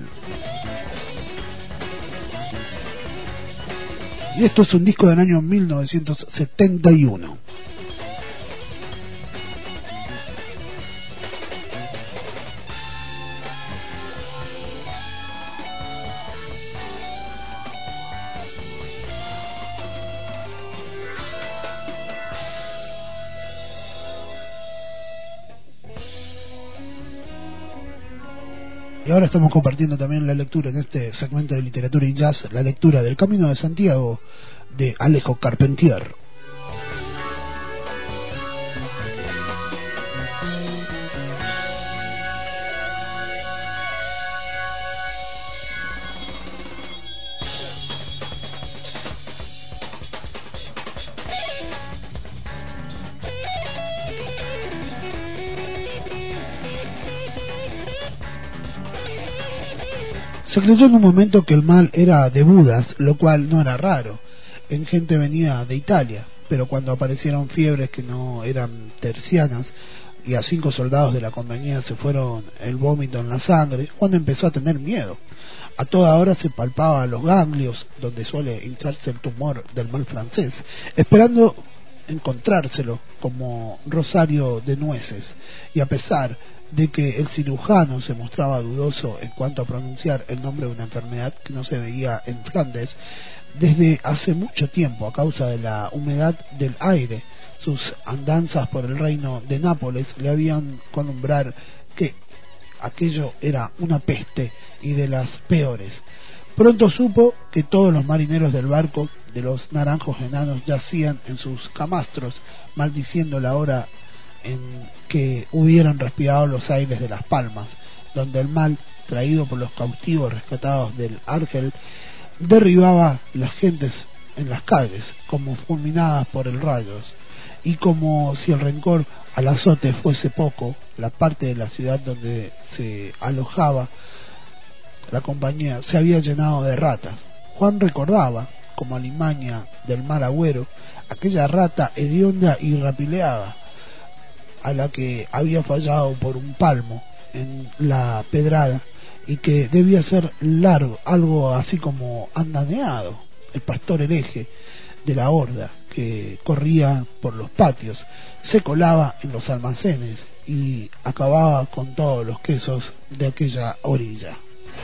Y esto es un disco del año mil novecientos setenta y uno. Y ahora estamos compartiendo también la lectura en este segmento de literatura y jazz, la lectura del Camino de Santiago de Alejo Carpentier. Se creyó en un momento que el mal era de Budas, lo cual no era raro en gente venida de Italia, pero cuando aparecieron fiebres que no eran tercianas y a cinco soldados de la compañía se fueron el vómito en la sangre, Juan empezó a tener miedo. A toda hora se palpaba los ganglios donde suele hincharse el tumor del mal francés, esperando encontrárselo como rosario de nueces, y a pesar de que el cirujano se mostraba dudoso en cuanto a pronunciar el nombre de una enfermedad que no se veía en Flandes desde hace mucho tiempo a causa de la humedad del aire, sus andanzas por el reino de Nápoles le habían columbrar que aquello era una peste y de las peores. Pronto supo que todos los marineros del barco de los naranjos enanos yacían en sus camastros, maldiciendo la hora en que hubieran respirado los aires de las palmas, donde el mal, traído por los cautivos rescatados del Argel, derribaba las gentes en las calles, como fulminadas por el rayos, y como si el rencor al azote fuese poco, la parte de la ciudad donde se alojaba la compañía se había llenado de ratas. Juan recordaba, como alimaña del mal agüero, aquella rata hedionda y rapileada, a la que había fallado por un palmo en la pedrada y que debía ser largo, algo así como andaneado, el pastor hereje de la horda que corría por los patios, se colaba en los almacenes y acababa con todos los quesos de aquella orilla.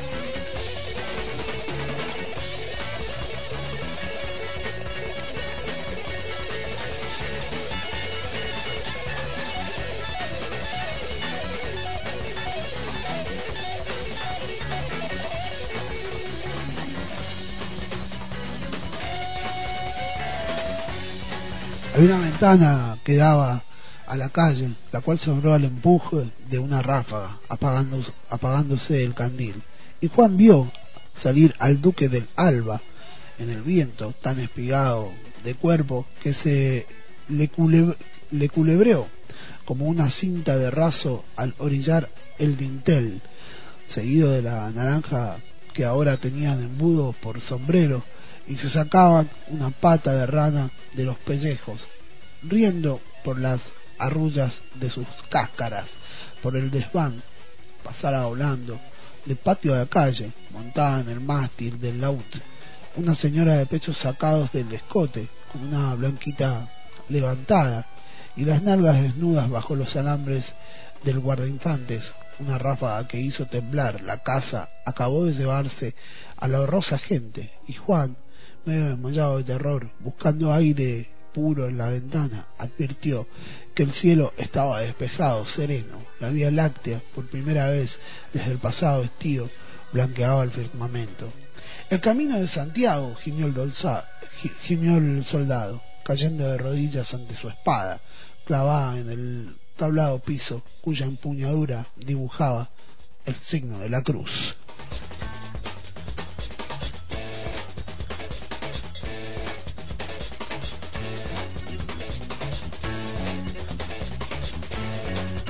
Había una ventana que daba a la calle, la cual se abrió al empuje de una ráfaga, apagándose, apagándose el candil. Y Juan vio salir al duque del Alba en el viento, tan espigado de cuerpo que se le, culebre, le culebreó como una cinta de raso al orillar el dintel, seguido de la naranja que ahora tenían embudo por sombrero, y se sacaban una pata de rana de los pellejos, riendo por las arrullas de sus cáscaras, por el desván, pasara volando de patio a la calle, montada en el mástil del laúd, una señora de pechos sacados del escote, con una blanquita levantada, y las nalgas desnudas bajo los alambres del guardainfantes. Una ráfaga que hizo temblar la casa acabó de llevarse a la horrorosa gente, y Juan, medio desmayado de terror, buscando aire puro en la ventana, advirtió que el cielo estaba despejado, sereno. La Vía Láctea, por primera vez desde el pasado estío, blanqueaba el firmamento. El camino de Santiago, gimió el, dolza, gimió el soldado, cayendo de rodillas ante su espada, clavada en el tablado piso, cuya empuñadura dibujaba el signo de la cruz.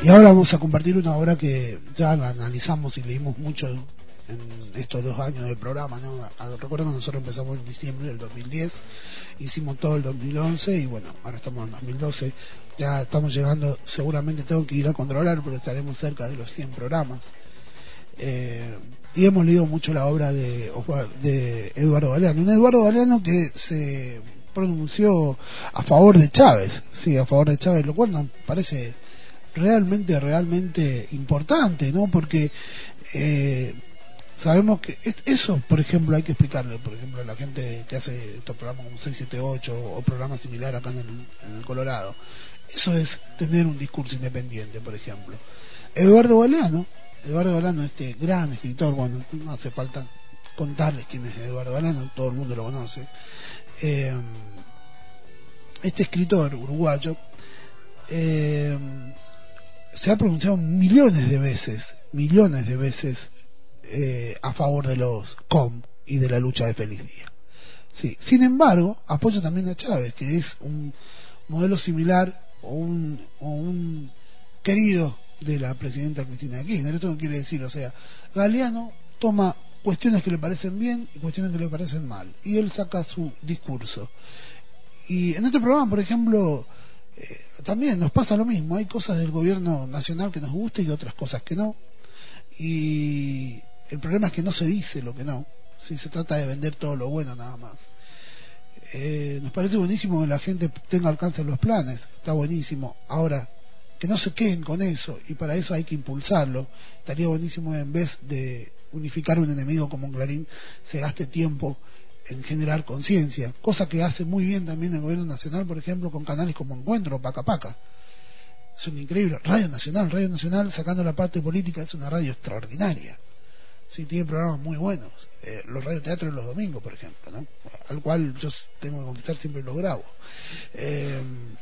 Y ahora vamos a compartir una obra que ya la analizamos y leímos mucho en estos dos años del programa, ¿no? Recuerdo que nosotros empezamos en diciembre del dos mil diez, hicimos todo el dos mil once y bueno, ahora estamos en dos mil doce, ya estamos llegando, seguramente tengo que ir a controlar, pero estaremos cerca de los cien programas. Eh, y hemos leído mucho la obra de, de Eduardo Galeano, un Eduardo Galeano que se pronunció a favor de Chávez, sí, a favor de Chávez, lo cual nos parece realmente, realmente importante, ¿no? Porque eh, sabemos que eso, por ejemplo, hay que explicarle, por ejemplo, a la gente que hace estos programas como seis siete ocho o programas similares acá en el, en el Colorado. Eso es tener un discurso independiente, por ejemplo. Eduardo Galeano, Eduardo Galeano, este gran escritor, bueno, no hace falta contarles quién es Eduardo Galeano, todo el mundo lo conoce. Eh, este escritor uruguayo eh, se ha pronunciado millones de veces, millones de veces Eh, a favor de los C O M y de la lucha de Feliz Día. Sí. Sin embargo, apoya también a Chávez, que es un modelo similar o un, o un querido de la presidenta Cristina Kirchner. Esto no quiere decir, o sea, Galeano toma cuestiones que le parecen bien y cuestiones que le parecen mal, y él saca su discurso. Y en este programa, por ejemplo, eh, también nos pasa lo mismo. Hay cosas del gobierno nacional que nos gustan y otras cosas que no. Y el problema es que no se dice lo que no, si se trata de vender todo lo bueno nada más. Eh, nos parece buenísimo que la gente tenga alcance en los planes, está buenísimo. Ahora, que no se queden con eso, y para eso hay que impulsarlo. Estaría buenísimo, en vez de unificar un enemigo como un Clarín, se gaste tiempo en generar conciencia, cosa que hace muy bien también el gobierno nacional, por ejemplo, con canales como Encuentro, Paca Paca. Son increíbles. Radio Nacional, Radio Nacional, sacando la parte política, es una radio extraordinaria. Sí, tiene programas muy buenos. Eh, los radioteatros los domingos, por ejemplo, ¿no? Al cual yo tengo que contestar, siempre lo grabo. Eh,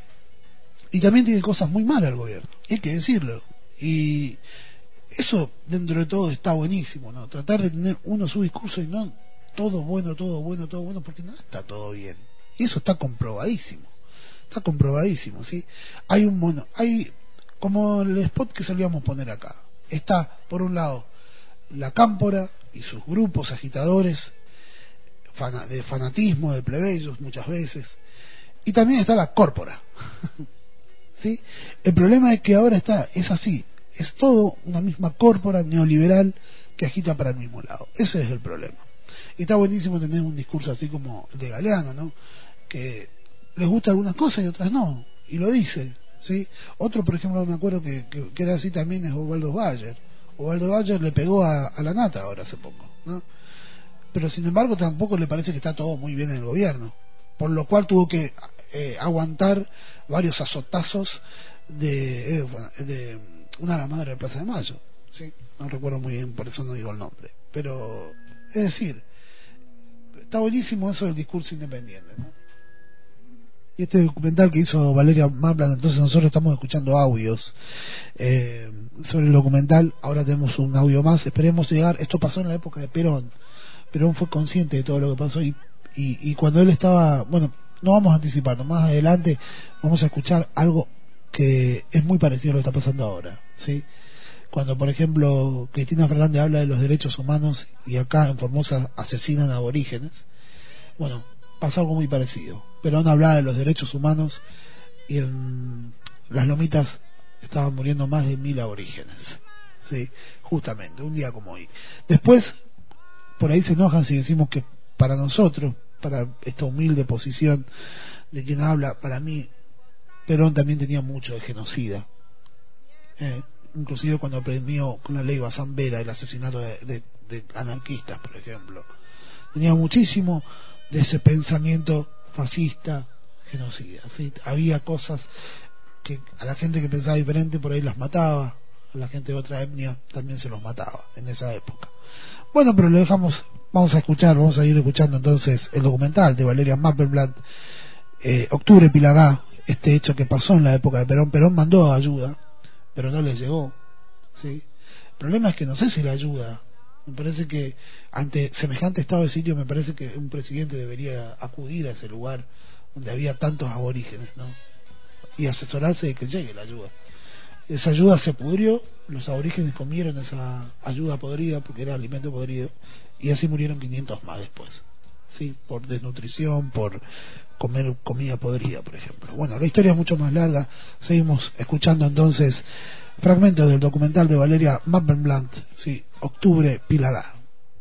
y también tiene cosas muy malas el gobierno, hay que decirlo. Y eso, dentro de todo, está buenísimo, ¿no? Tratar de tener uno su discurso y no todo bueno, todo bueno, todo bueno, porque no está todo bien. Y eso está comprobadísimo. Está comprobadísimo, ¿sí? Hay un mono, hay como el spot que solíamos poner acá. Está, por un lado, la cámpora y sus grupos agitadores fana, de fanatismo, de plebeyos muchas veces, y también está la córpora. ¿Sí? El problema es que ahora está, es así, es todo una misma córpora neoliberal que agita para el mismo lado. Ese es el problema. Y está buenísimo tener un discurso así como el de Galeano, ¿no? Que les gusta algunas cosas y otras no, y lo dice, ¿sí? Otro, por ejemplo, me acuerdo que, que, que era así también, es Osvaldo Bayer. Osvaldo Bayer le pegó a, a la nata ahora hace poco, ¿no? Pero sin embargo tampoco le parece que está todo muy bien en el gobierno, por lo cual tuvo que eh, aguantar varios azotazos de, eh, de una a la madre de Plaza de Mayo, ¿sí? No recuerdo muy bien, por eso no digo el nombre, pero es decir, está buenísimo eso del discurso independiente, ¿no? Y este documental que hizo Valeria Mapland, entonces nosotros estamos escuchando audios eh, sobre el documental. Ahora tenemos un audio más, esperemos llegar. Esto pasó en la época de Perón. Perón fue consciente de todo lo que pasó y, y, y cuando él estaba, bueno, no vamos a anticiparnos, más adelante vamos a escuchar algo que es muy parecido a lo que está pasando ahora, ¿sí? Cuando, por ejemplo, Cristina Fernández habla de los derechos humanos y acá en Formosa asesinan a aborígenes, bueno, pasó algo muy parecido. Perón hablaba de los derechos humanos y en las Lomitas estaban muriendo más de mil aborígenes, sí, justamente, un día como hoy. Después, por ahí se enojan si decimos que para nosotros, para esta humilde posición de quien habla, para mí, Perón también tenía mucho de genocida. Eh, inclusive cuando premió con la ley Bazán Vera el asesinato de, de, de anarquistas, por ejemplo. Tenía muchísimo de ese pensamiento fascista, genocida, ¿sí? Había cosas que a la gente que pensaba diferente por ahí las mataba, a la gente de otra etnia también se los mataba en esa época. Bueno, pero lo dejamos, vamos a escuchar, vamos a ir escuchando entonces el documental de Valeria Mapelblatt, eh, Octubre Pilagá, este hecho que pasó en la época de Perón. Perón mandó ayuda, pero no les llegó, ¿sí? El problema es que no sé si la ayuda, me parece que ante semejante estado de sitio, me parece que un presidente debería acudir a ese lugar donde había tantos aborígenes, ¿no? Y asesorarse de que llegue la ayuda. esa ayuda se pudrió, los aborígenes comieron esa ayuda podrida porque era alimento podrido, y así murieron quinientos más después, sí, por desnutrición, por comer comida podrida, por ejemplo. Bueno, la historia es mucho más larga. Seguimos escuchando entonces fragmentos del documental de Valeria Mappenblandt, sí, Octubre Pilagá.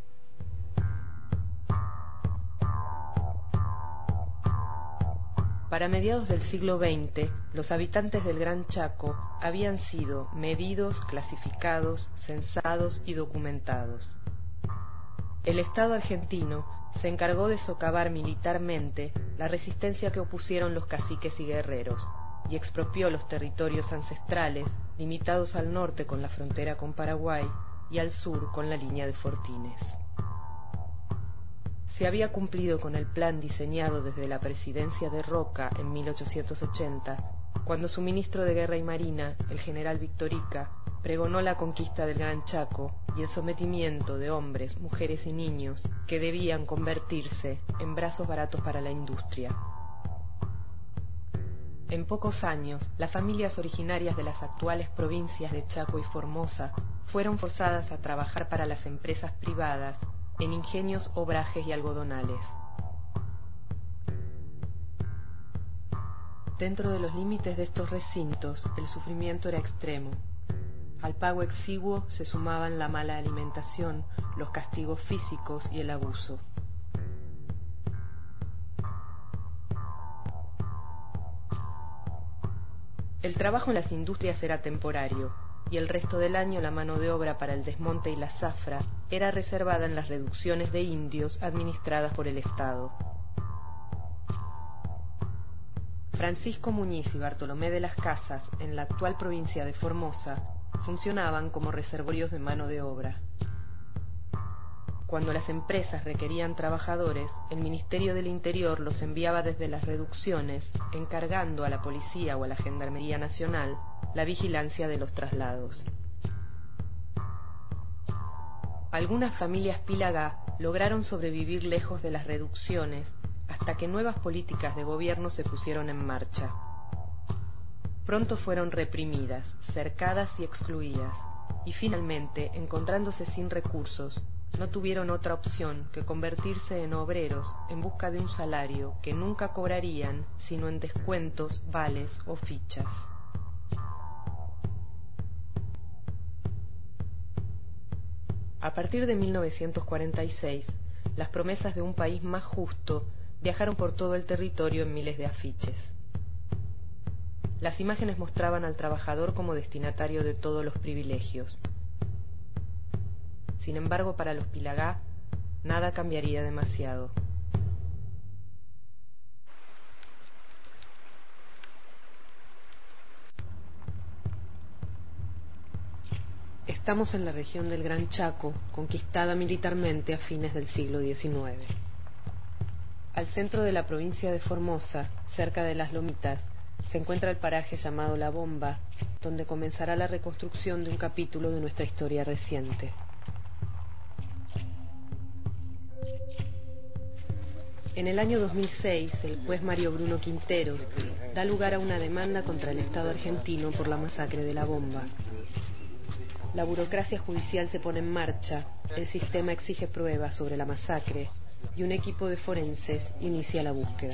Para mediados del siglo veinte, los habitantes del Gran Chaco habían sido medidos, clasificados, censados y documentados. El Estado argentino se encargó de socavar militarmente la resistencia que opusieron los caciques y guerreros, y expropió los territorios ancestrales, limitados al norte con la frontera con Paraguay y al sur con la línea de Fortines. Se había cumplido con el plan diseñado desde la presidencia de Roca en mil ochocientos ochenta, cuando su ministro de Guerra y Marina, el general Victorica, pregonó la conquista del Gran Chaco y el sometimiento de hombres, mujeres y niños que debían convertirse en brazos baratos para la industria. En pocos años, las familias originarias de las actuales provincias de Chaco y Formosa fueron forzadas a trabajar para las empresas privadas en ingenios, obrajes y algodonales. Dentro de los límites de estos recintos, el sufrimiento era extremo. Al pago exiguo se sumaban la mala alimentación, los castigos físicos y el abuso. El trabajo en las industrias era temporario, y el resto del año la mano de obra para el desmonte y la zafra era reservada en las reducciones de indios administradas por el Estado. Francisco Muñiz y Bartolomé de las Casas, en la actual provincia de Formosa, funcionaban como reservorios de mano de obra. Cuando las empresas requerían trabajadores, el Ministerio del Interior los enviaba desde las reducciones, encargando a la policía o a la Gendarmería Nacional la vigilancia de los traslados. Algunas familias Pilagá lograron sobrevivir lejos de las reducciones hasta que nuevas políticas de gobierno se pusieron en marcha. Pronto fueron reprimidas, cercadas y excluidas, y finalmente, encontrándose sin recursos, no tuvieron otra opción que convertirse en obreros en busca de un salario que nunca cobrarían sino en descuentos, vales o fichas. A partir de mil novecientos cuarenta y seis, las promesas de un país más justo viajaron por todo el territorio en miles de afiches. Las imágenes mostraban al trabajador como destinatario de todos los privilegios. Sin embargo, para los Pilagá, nada cambiaría demasiado. Estamos en la región del Gran Chaco, conquistada militarmente a fines del siglo diecinueve. Al centro de la provincia de Formosa, cerca de las Lomitas, se encuentra el paraje llamado La Bomba, donde comenzará la reconstrucción de un capítulo de nuestra historia reciente. En el año dos mil seis, el juez Mario Bruno Quinteros da lugar a una demanda contra el Estado argentino por la masacre de La Bomba. La burocracia judicial se pone en marcha, el sistema exige pruebas sobre la masacre y un equipo de forenses inicia la búsqueda.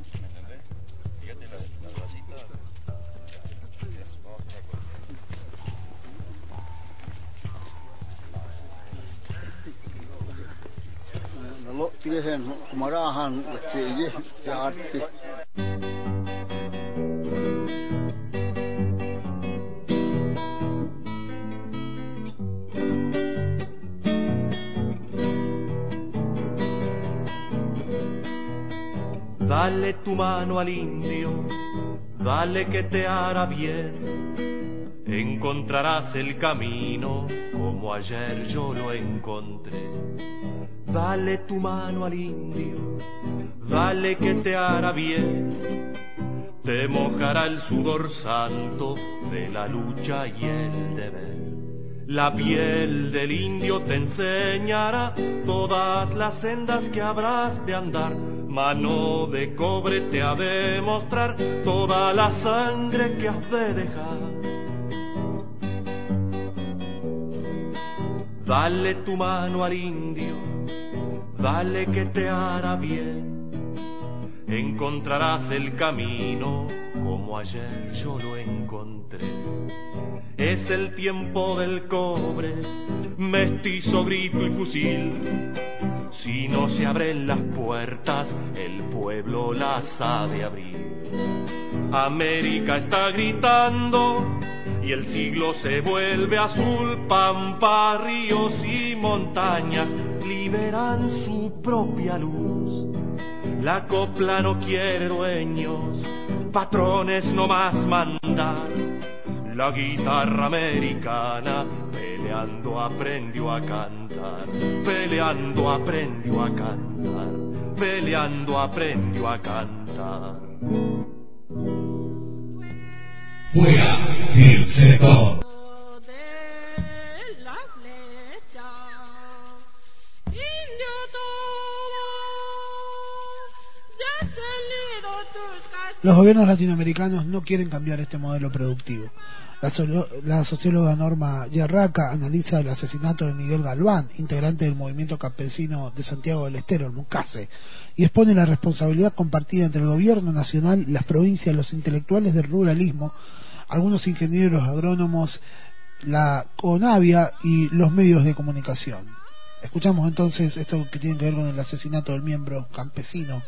Dale tu mano al indio, dale que te hará bien, encontrarás el camino como ayer yo lo encontré. Dale tu mano al indio, dale que te hará bien, te mojará el sudor santo de la lucha y el deber. La piel del indio te enseñará todas las sendas que habrás de andar, mano de cobre te ha de mostrar toda la sangre que has de dejar. Dale tu mano al indio, dale que te hará bien. Encontrarás el camino como ayer yo lo encontré. Es el tiempo del cobre, mestizo, grito y fusil. Si no se abren las puertas, el pueblo las ha de abrir. América está gritando y el siglo se vuelve azul. Pampa, ríos y montañas liberan su propia luz. La copla no quiere dueños, patrones no más mandar. La guitarra americana peleando aprendió a cantar, peleando aprendió a cantar, peleando aprendió a cantar.
Fuera del sector.
Los gobiernos latinoamericanos no quieren cambiar este modelo productivo. La, solo, la socióloga Norma Yarraca analiza el asesinato de Miguel Galván, integrante del movimiento campesino de Santiago del Estero, el MUCASE, y expone la responsabilidad compartida entre el gobierno nacional, las provincias, los intelectuales del ruralismo, algunos ingenieros agrónomos, la CONAVIA y los medios de comunicación. Escuchamos entonces esto que tiene que ver con el asesinato del miembro campesino.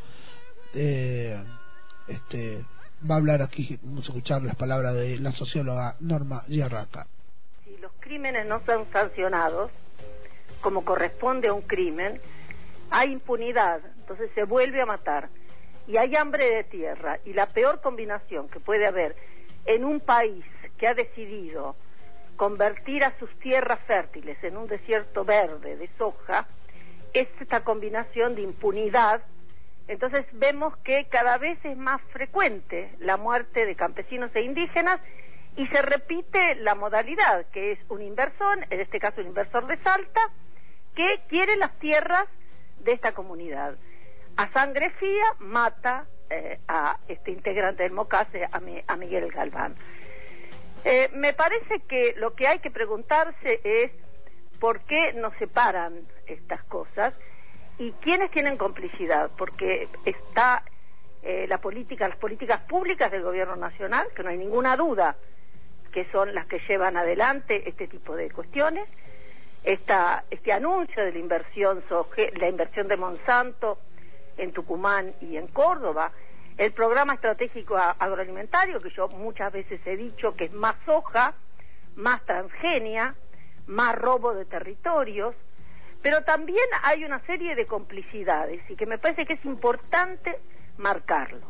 Eh, este va a hablar aquí, vamos a escuchar las palabras de la socióloga Norma Yarraca.
Si los crímenes no son sancionados como corresponde a un crimen, hay impunidad, entonces se vuelve a matar y hay hambre de tierra, y la peor combinación que puede haber en un país que ha decidido convertir a sus tierras fértiles en un desierto verde de soja es esta combinación de impunidad. Entonces vemos que cada vez es más frecuente la muerte de campesinos e indígenas y se repite la modalidad, que es un inversor, en este caso un inversor de Salta, que quiere las tierras de esta comunidad. A sangre fría mata eh, a este integrante del MOCASE, a, mi, a Miguel Galván. Eh, me parece que lo que hay que preguntarse es por qué nos separan estas cosas. ¿Y quiénes tienen complicidad? Porque está eh, la política, las políticas públicas del gobierno nacional, que no hay ninguna duda que son las que llevan adelante este tipo de cuestiones. Esta, este anuncio de la inversión, la inversión de Monsanto en Tucumán y en Córdoba, el programa estratégico agroalimentario, que yo muchas veces he dicho que es más soja, más transgenia, más robo de territorios. Pero también hay una serie de complicidades y que me parece que es importante marcarlo.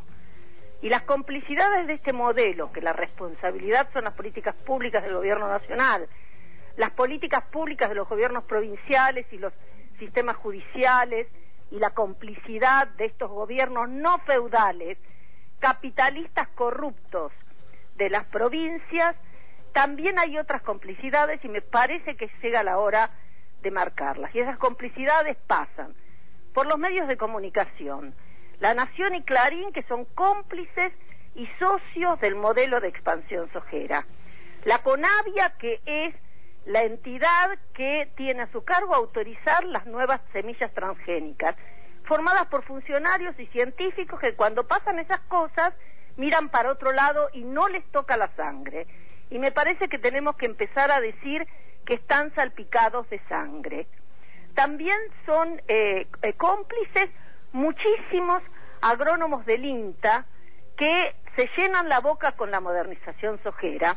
Y las complicidades de este modelo, que la responsabilidad son las políticas públicas del gobierno nacional, las políticas públicas de los gobiernos provinciales y los sistemas judiciales, y la complicidad de estos gobiernos no feudales, capitalistas corruptos de las provincias, también hay otras complicidades y me parece que llega la hora de marcarlas. Y esas complicidades pasan por los medios de comunicación, La Nación y Clarín, que son cómplices y socios del modelo de expansión sojera, la CONAVIA, que es la entidad que tiene a su cargo autorizar las nuevas semillas transgénicas, formadas por funcionarios y científicos que cuando pasan esas cosas miran para otro lado y no les toca la sangre. Y me parece que tenemos que empezar a decir que están salpicados de sangre. También son eh, eh, cómplices muchísimos agrónomos del INTA que se llenan la boca con la modernización sojera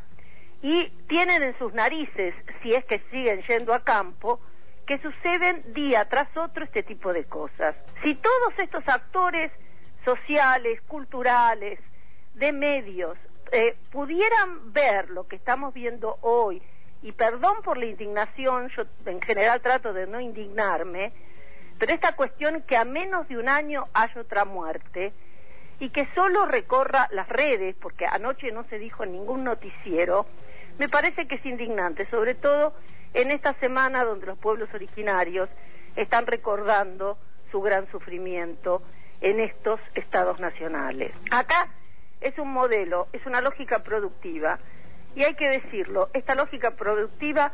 y tienen en sus narices, si es que siguen yendo a campo, que suceden día tras otro este tipo de cosas. Si todos estos actores sociales, culturales, de medios, eh, pudieran ver lo que estamos viendo hoy, y perdón por la indignación, yo en general trato de no indignarme, pero esta cuestión que a menos de un año hay otra muerte, y que solo recorra las redes, porque anoche no se dijo en ningún noticiero, me parece que es indignante, sobre todo en esta semana donde los pueblos originarios están recordando su gran sufrimiento en estos estados nacionales. Acá es un modelo, es una lógica productiva, y hay que decirlo, esta lógica productiva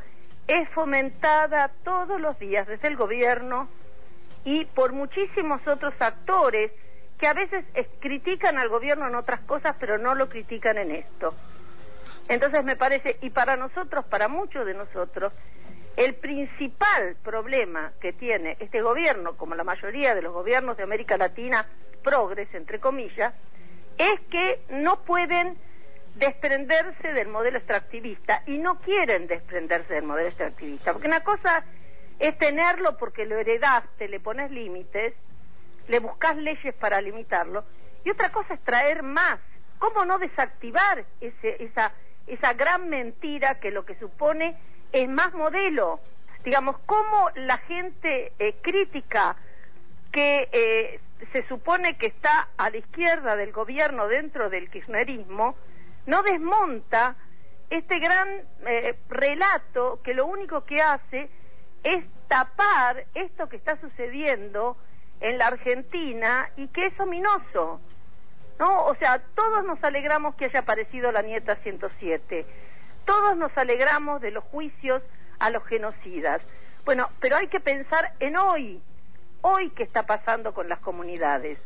es fomentada todos los días desde el gobierno y por muchísimos otros actores que a veces eh, critican al gobierno en otras cosas, pero no lo critican en esto. Entonces me parece, y para nosotros, para muchos de nosotros, el principal problema que tiene este gobierno, como la mayoría de los gobiernos de América Latina, progres, entre comillas, es que no pueden desprenderse del modelo extractivista y no quieren desprenderse del modelo extractivista, porque una cosa es tenerlo porque lo heredaste, le pones límites, le buscas leyes para limitarlo, y otra cosa es traer más. ¿Cómo no desactivar ese, esa, esa gran mentira que lo que supone es más modelo? Digamos, cómo la gente eh, crítica que eh, se supone que está a la izquierda del gobierno dentro del kirchnerismo, no desmonta este gran eh, relato que lo único que hace es tapar esto que está sucediendo en la Argentina y que es ominoso, ¿no? O sea, todos nos alegramos que haya aparecido la nieta ciento siete, todos nos alegramos de los juicios a los genocidas. Bueno, pero hay que pensar en hoy, hoy qué está pasando con las comunidades.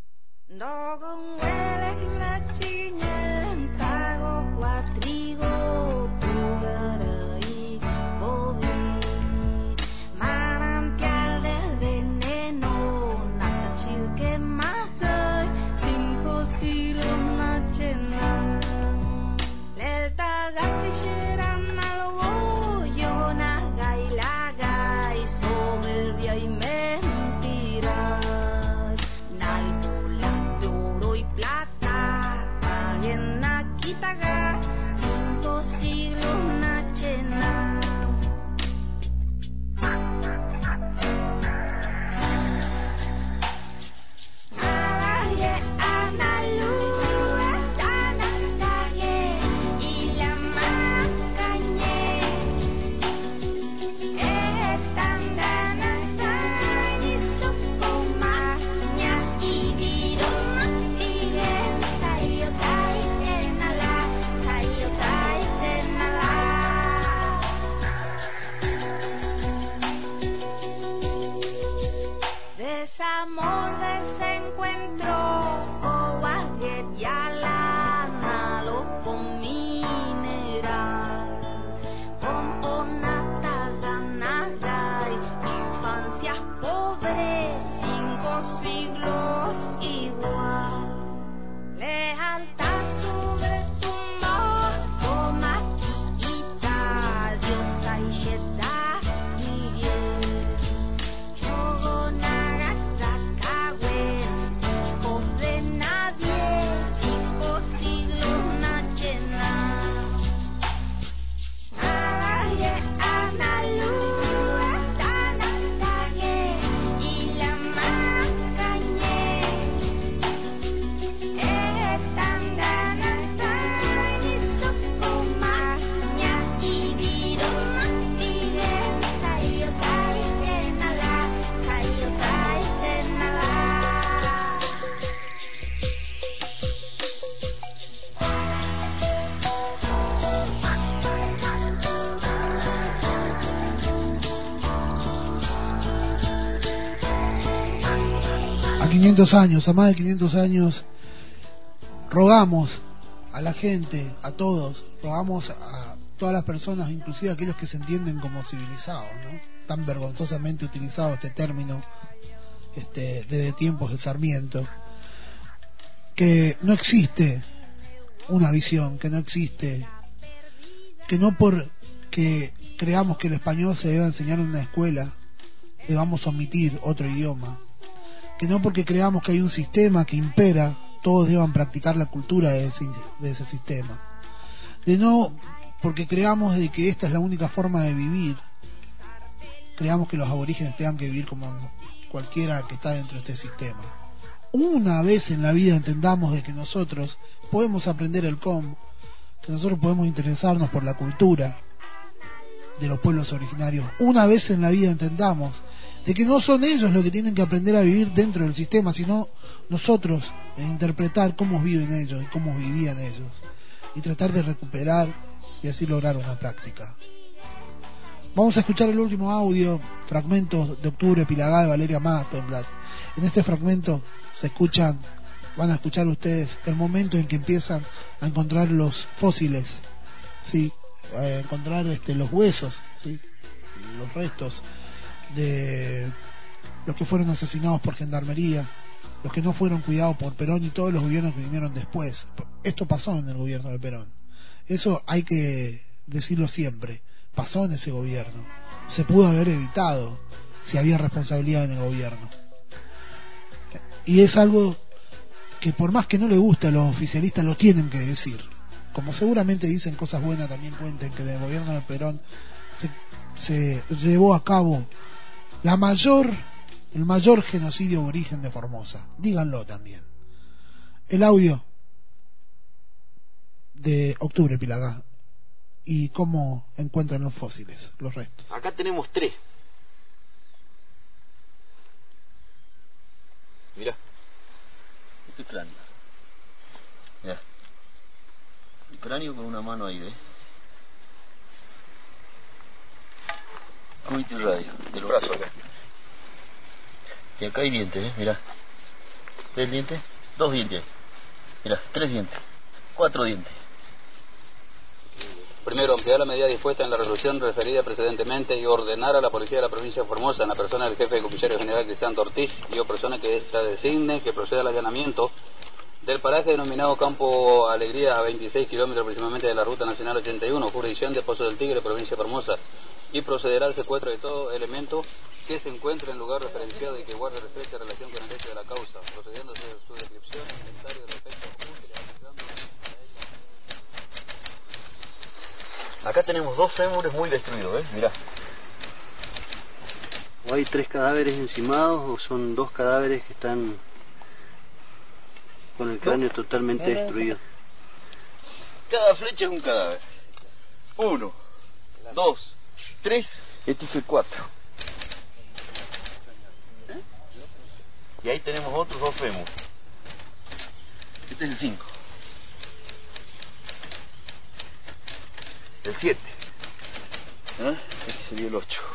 quinientos años, a más de quinientos años, rogamos a la gente, a todos, rogamos a todas las personas, inclusive a aquellos que se entienden como civilizados, ¿no? Tan vergonzosamente utilizado este término este, desde tiempos de Sarmiento, que no existe una visión, que no existe, que no porque creamos que el español se debe enseñar en una escuela debamos omitir otro idioma, que no porque creamos que hay un sistema que impera todos deban practicar la cultura de ese, de ese sistema, de no porque creamos de que esta es la única forma de vivir, creamos que los aborígenes tengan que vivir como cualquiera que está dentro de este sistema. Una vez en la vida entendamos de que nosotros podemos aprender el cómo, que nosotros podemos interesarnos por la cultura de los pueblos originarios. Una vez en la vida entendamos de que no son ellos los que tienen que aprender a vivir dentro del sistema, sino nosotros en interpretar cómo viven ellos y cómo vivían ellos, y tratar de recuperar y así lograr una práctica. Vamos a escuchar el último audio, fragmentos de Octubre Pilagá de Valeria Mappenblatt. En este fragmento se escuchan, van a escuchar ustedes el momento en que empiezan a encontrar los fósiles, sí, a encontrar este, los huesos, sí, los restos de los que fueron asesinados por gendarmería, los que no fueron cuidados por Perón y todos los gobiernos que vinieron después. Esto pasó en el gobierno de Perón. Eso hay que decirlo siempre. Pasó en ese gobierno. Se pudo haber evitado si había responsabilidad en el gobierno. Y es algo que por más que no le guste a los oficialistas lo tienen que decir. Como seguramente dicen cosas buenas, también cuenten que en el gobierno de Perón se, se llevó a cabo la mayor, el mayor genocidio aborigen de Formosa. Díganlo también. El audio de Octubre Pilagá y cómo encuentran los fósiles, los restos.
Acá tenemos tres. Mira, este es cráneo. Mira, el cráneo con una mano ahí, ¿ves? Cúbito y radio, del brazo acá. Y acá hay dientes, ¿eh? Mira, tres dientes, dos dientes. Mira, tres dientes, cuatro dientes.
Primero, ampliar la medida dispuesta en la resolución referida precedentemente y ordenar a la Policía de la Provincia de Formosa, en la persona del jefe de comisario general Cristian Ortiz y o persona que ésta designe, que proceda al allanamiento del paraje denominado Campo Alegría, a veintiséis kilómetros aproximadamente de la Ruta Nacional ochenta y uno, jurisdicción de Pozo del Tigre, provincia de Formosa, y procederá al secuestro de todo elemento que se encuentre en lugar referenciado y que guarde estrecha relación con el hecho de la causa, procediéndose de su descripción, inventario, defecto,
Acá tenemos dos fémures muy destruidos, ¿ves? Mirá.
O hay tres cadáveres encimados o son dos cadáveres que están con el cráneo no. totalmente no, no, destruido.
Cada flecha es un cadáver. Uno, dos, tres, este es el cuatro. Y ahí tenemos otros dos fémures. Este es el cinco. El siete. ¿Ah? Este sería el ocho.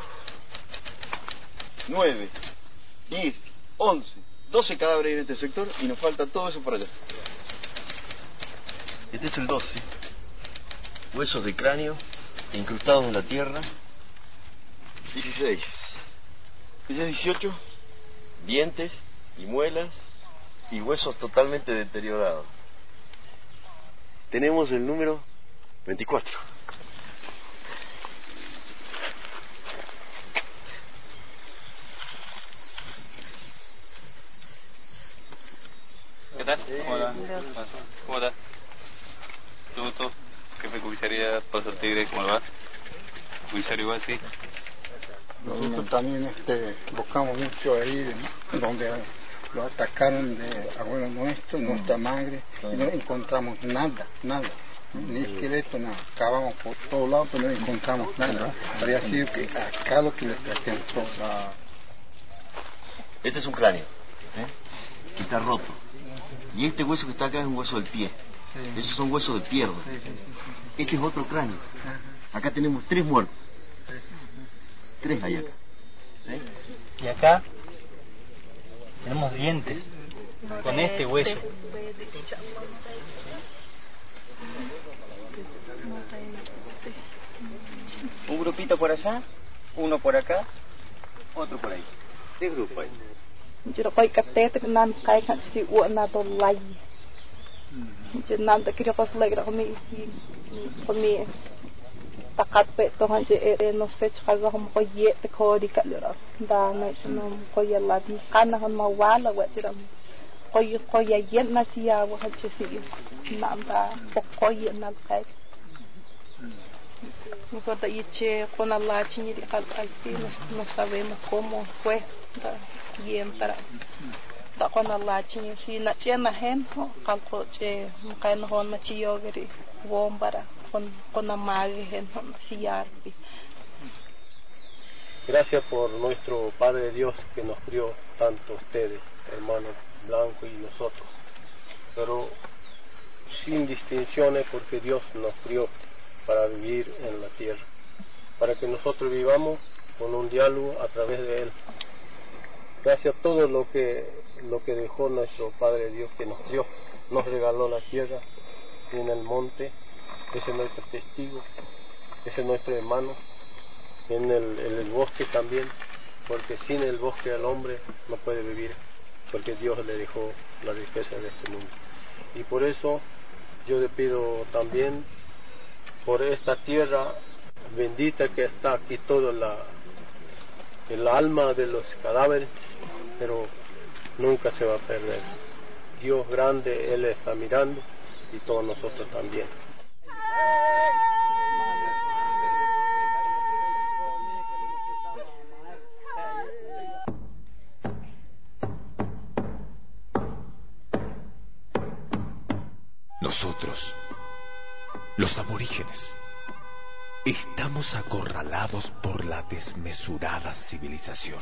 nueve, diez, once, doce cadáveres en este sector y nos falta todo eso para allá. Este es el doce. Huesos de cráneo incrustados en la tierra. dieciséis. Este es dieciocho. Dientes y muelas y huesos totalmente deteriorados. Tenemos el número veinticuatro.
¿Qué tal? ¿Cómo va? ¿Cómo va? ¿Tú, tú? Jefe de comisaría Pozo del Tigre, ¿cómo va? Comisario igual, sí.
Nosotros también este, buscamos mucho ahí, ¿no? Donde lo atacaron de abuelo nuestro, nuestra madre, y no encontramos nada, nada, ni esqueleto, nada. Acabamos por todos lados, pero no encontramos nada. Habría sido que acá lo que les trajeron todo.
Este es un cráneo, ¿eh? Que está roto. Y este hueso que está acá es un hueso del pie. Sí. Esos son huesos de pierna. Sí, sí, sí. Este es otro cráneo. Acá tenemos tres muertos. Tres hay acá.
¿Sí? Y acá tenemos dientes con este hueso. Un grupito por allá, uno por acá, otro por ahí. ¿Qué grupo hay?
Yo voy a tener que nan kai kan si una to lai. Yo nan te quiero pas lai con mi con mi takat pe to han je no se chaga hom ko ye te ko di ka lora. Da na no ko ya la di kan han ma wala wa tiram. Ko ye ko ya ye na si ya wa ha che si. Nam da ko ko ye na kai. Me corta y che con Allah chini de al alfi no sabemos cómo fue bien para ta con Allah chini si na che na hen ho kalko che kan hon ma chi yogeri bombara con con amage hen si yarbi.
Gracias por nuestro Padre Dios que nos crió tanto ustedes, hermanos Blanco y nosotros, pero sin distinciones porque Dios nos crió para vivir en la tierra. para que nosotros vivamos con un diálogo a través de Él. Gracias a todo lo que, lo que dejó nuestro Padre Dios, que nos dio, nos regaló la tierra en el monte. Ese es nuestro testigo, ese es nuestro hermano, en el, en el bosque también, porque sin el bosque el hombre no puede vivir, porque Dios le dejó la riqueza de este mundo. Y por eso yo le pido también por esta tierra bendita que está aquí, toda la, el alma de los cadáveres, pero nunca se va a perder. Dios grande, Él está mirando y todos nosotros también.
Nosotros, los aborígenes, estamos acorralados por la desmesurada civilización.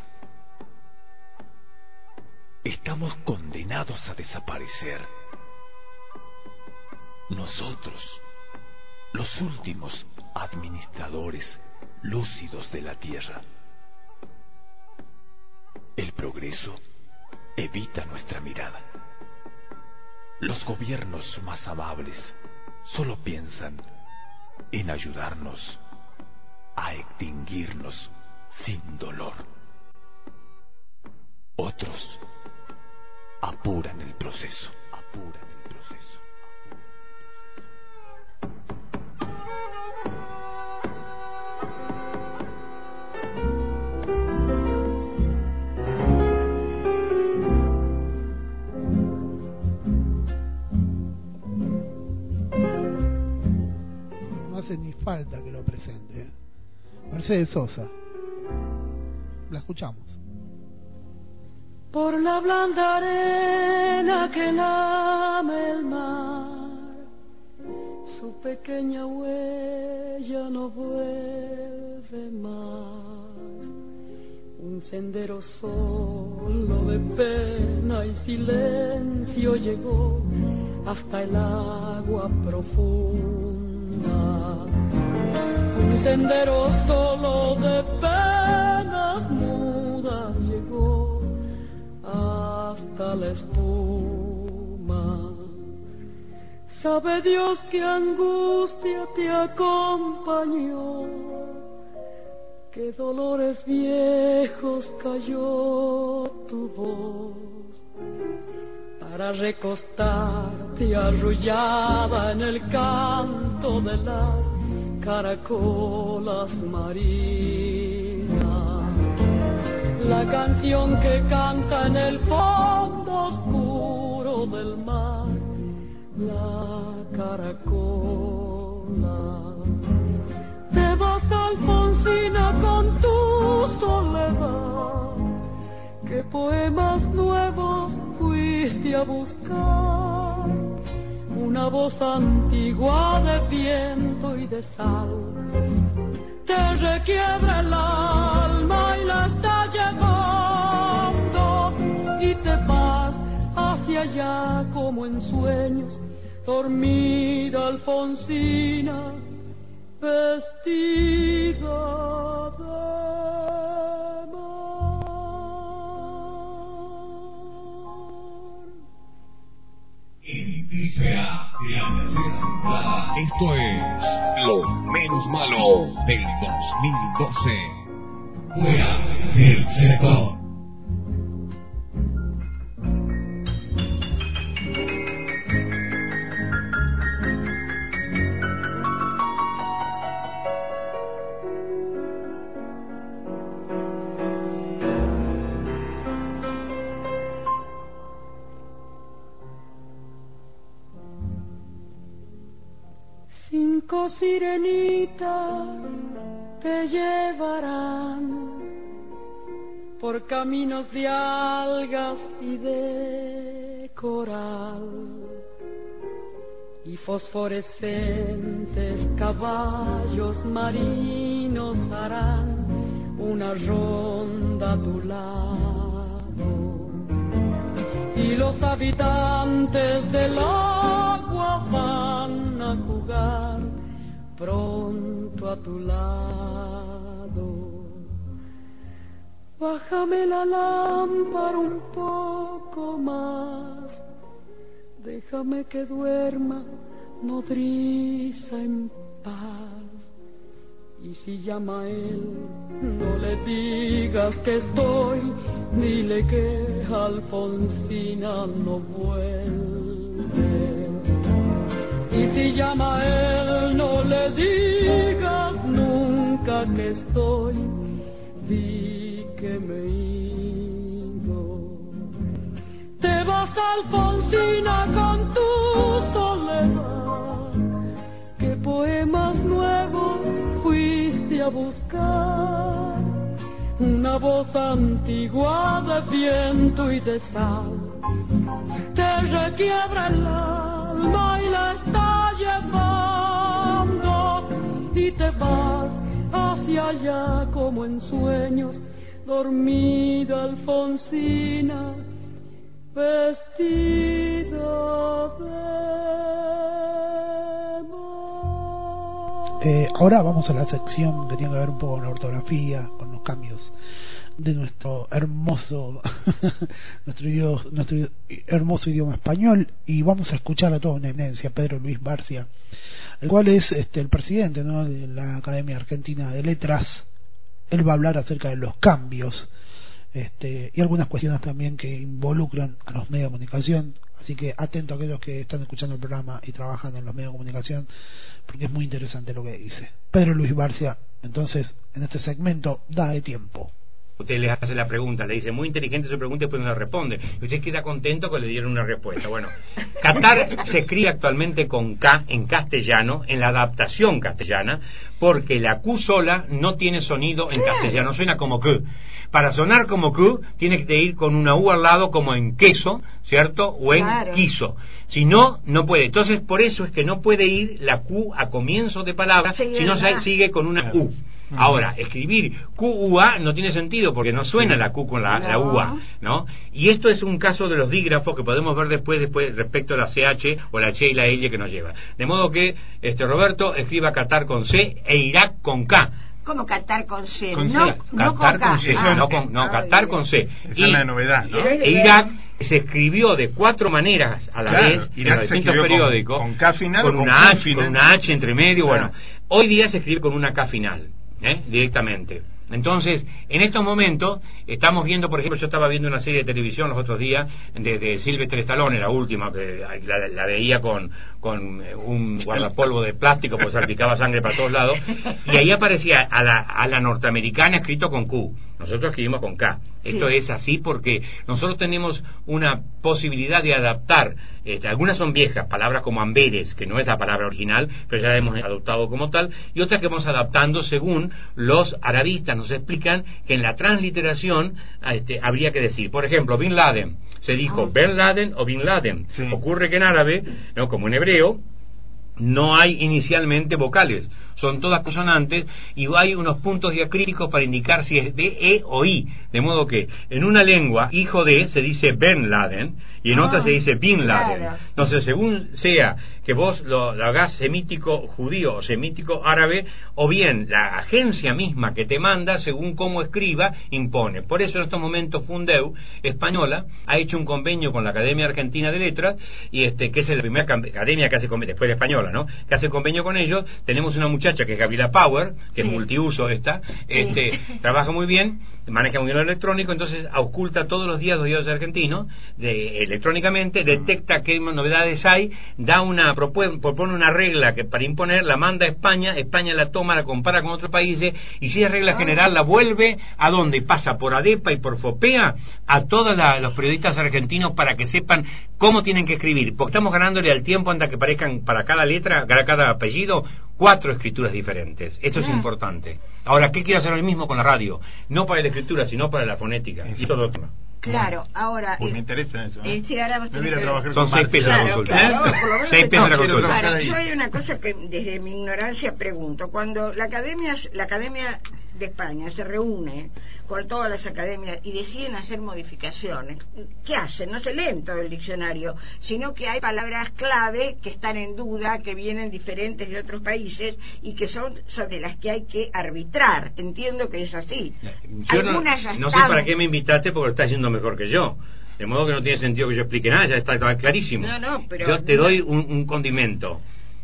Estamos condenados a desaparecer. Nosotros, los últimos administradores lúcidos de la tierra. El progreso evita nuestra mirada. Los gobiernos más amables solo piensan en ayudarnos a extinguirnos sin dolor. Otros apuran el proceso, apuran el proceso.
No hace ni falta que lo presente, ¿eh? Mercedes Sosa, la escuchamos.
Por la blanda arena que lame el mar, su pequeña huella no vuelve más. Un sendero solo de pena y silencio llegó hasta el agua profunda. Un sendero solo de penas mudas llegó hasta la espuma. Sabe Dios qué angustia te acompañó, qué dolores viejos cayó tu voz, para recostarte arrullada en el canto de las caracolas marinas. La canción que canta en el fondo oscuro del mar, la caracola. Te vas, Alfonsina, con tu soledad, ¿qué poemas nuevos fuiste a buscar? Una voz antigua de viento y de sal te requiebra el alma y la está llevando, y te vas hacia allá como en sueños, dormida Alfonsina, vestida de
Indígena de la tercera temporada. Esto es Lo Menos Malo del dos mil doce. Fuera del sector.
Cinco sirenitas te llevarán por caminos de algas y de coral, y fosforescentes caballos marinos harán una ronda a tu lado, y los habitantes del agua van a jugar pronto a tu lado. Bájame la lámpara un poco más, déjame que duerma nodriza en paz. Y si llama él, no le digas que estoy, dile que Alfonsina no vuelve. Y si llama él, no le digas nunca que estoy, di que me he ido. Te vas, Alfonsina, con tu soledad, qué poemas nuevos fuiste a buscar, una voz antigua de viento y de sal, te requiebra el alma y la está llevando, y te vas hacia allá como en sueños, dormida Alfonsina, vestida de mar.
Eh, ahora vamos a la sección que tiene que ver un poco con la ortografía, con los cambios de nuestro hermoso nuestro, idioma, nuestro hermoso idioma español, y vamos a escuchar a toda una eminencia, Pedro Luis Barcia, el cual es este, el presidente, ¿no?, de la Academia Argentina de Letras. Él va a hablar acerca de los cambios este, y algunas cuestiones también que involucran a los medios de comunicación, así que atento a aquellos que están escuchando el programa y trabajan en los medios de comunicación, porque es muy interesante lo que dice Pedro Luis Barcia. Entonces, en este segmento, dale tiempo.
Usted le hace la pregunta, le dice, muy inteligente su pregunta, y después no la responde. Y usted queda contento que le dieron una respuesta. Bueno, Qatar se escribe actualmente con K en castellano, en la adaptación castellana, porque la Q sola no tiene sonido en castellano, suena como Q. Para sonar como Q, tiene que ir con una U al lado, como en queso, ¿cierto? O en claro. quiso. Si no, no puede. Entonces, por eso es que no puede ir la Q a comienzo de palabra, sí, si no se sigue con una U. Ahora, escribir Q U A no tiene sentido porque no suena la Q con la, no. la U A, ¿no? Y esto es un caso de los dígrafos que podemos ver después después respecto a la C H o la H y la L que nos lleva. De modo que este Roberto escriba Qatar con C e Irak con K.
¿Cómo Qatar con C?
Con
no,
C.
no
Qatar
con,
con C.
ah,
no, con, no ah, Qatar con C.
Esa
y,
es la novedad, ¿no?
E Irak se escribió de cuatro maneras a la
claro,
vez
Irak
en los distintos periódicos,
con, con K final,
con,
con
una
Q
H,
final.
con una H entre medio.
Claro.
Bueno, hoy día se escribe con una K final, ¿eh? directamente. Entonces, en estos momentos estamos viendo, por ejemplo, yo estaba viendo una serie de televisión los otros días de, de Sylvester Stallone, la última, que la, la veía con, con un guardapolvo de plástico, pues salpicaba sangre para todos lados, y ahí aparecía a la, a la norteamericana escrito con Q, nosotros escribimos con K. Esto sí. es así porque nosotros tenemos una posibilidad de adaptar, este, algunas son viejas, palabras como Amberes, que no es la palabra original, pero ya la hemos adoptado como tal, y otras que vamos adaptando según los arabistas nos explican que en la transliteración este, habría que decir, por ejemplo, Bin Laden, se dijo oh. Ben Laden o Bin Laden. Sí. Ocurre que en árabe, ¿no?, como en hebreo, no hay inicialmente vocales, son todas consonantes, y hay unos puntos diacríticos para indicar si es B, E o I, de modo que en una lengua hijo de se dice Ben Laden y en ah, otra se dice Bin Laden. Claro. Entonces, según sea que vos lo, lo hagas semítico judío o semítico árabe, o bien la agencia misma que te manda, según cómo escriba, impone. Por eso en estos momentos Fundeu española ha hecho un convenio con la Academia Argentina de Letras, y este que es la primera academia que hace convenio, después de española, ¿no?, que hace convenio con ellos. Tenemos una muchacha que es Gabriela Power, que sí. es multiuso esta, este, sí. trabaja muy bien, maneja muy bien lo electrónico, entonces oculta todos los días los diarios argentinos de, electrónicamente, detecta qué novedades hay, da una propone, propone una regla que para imponer, la manda a España, España la toma, la compara con otros países, y si es regla oh. general la vuelve a donde pasa por ADEPA y por FOPEA a todos la, los periodistas argentinos para que sepan cómo tienen que escribir, porque estamos ganándole al tiempo hasta que parezcan para cada letra, para cada apellido, cuatro escrituras diferentes. Esto yeah. es importante. Ahora, ¿qué quiero hacer hoy mismo con la radio? No para la escritura, sino para la fonética. Eso. Y todo tema.
Claro, ahora...
Pues eh, me interesa eso, ¿eh?
eh sí, ahora
me voy a trabajar
Son seis pesos
claro,
la consulta.
Claro,
seis pesos la consulta.
Ahora, yo hay una cosa que desde mi ignorancia pregunto. Cuando la academia, la academia de España se reúne con todas las academias y deciden hacer modificaciones, ¿qué hacen? No se leen todo el diccionario, sino que hay palabras clave que están en duda, que vienen diferentes de otros países y que son sobre las que hay que arbitrar. Entiendo que es así.
Yo no, no sé para qué me invitaste, porque lo estás haciendo mejor que yo. De modo que no tiene sentido que yo explique nada, ya está, está clarísimo.
No, no, pero
yo te doy un, un condimento.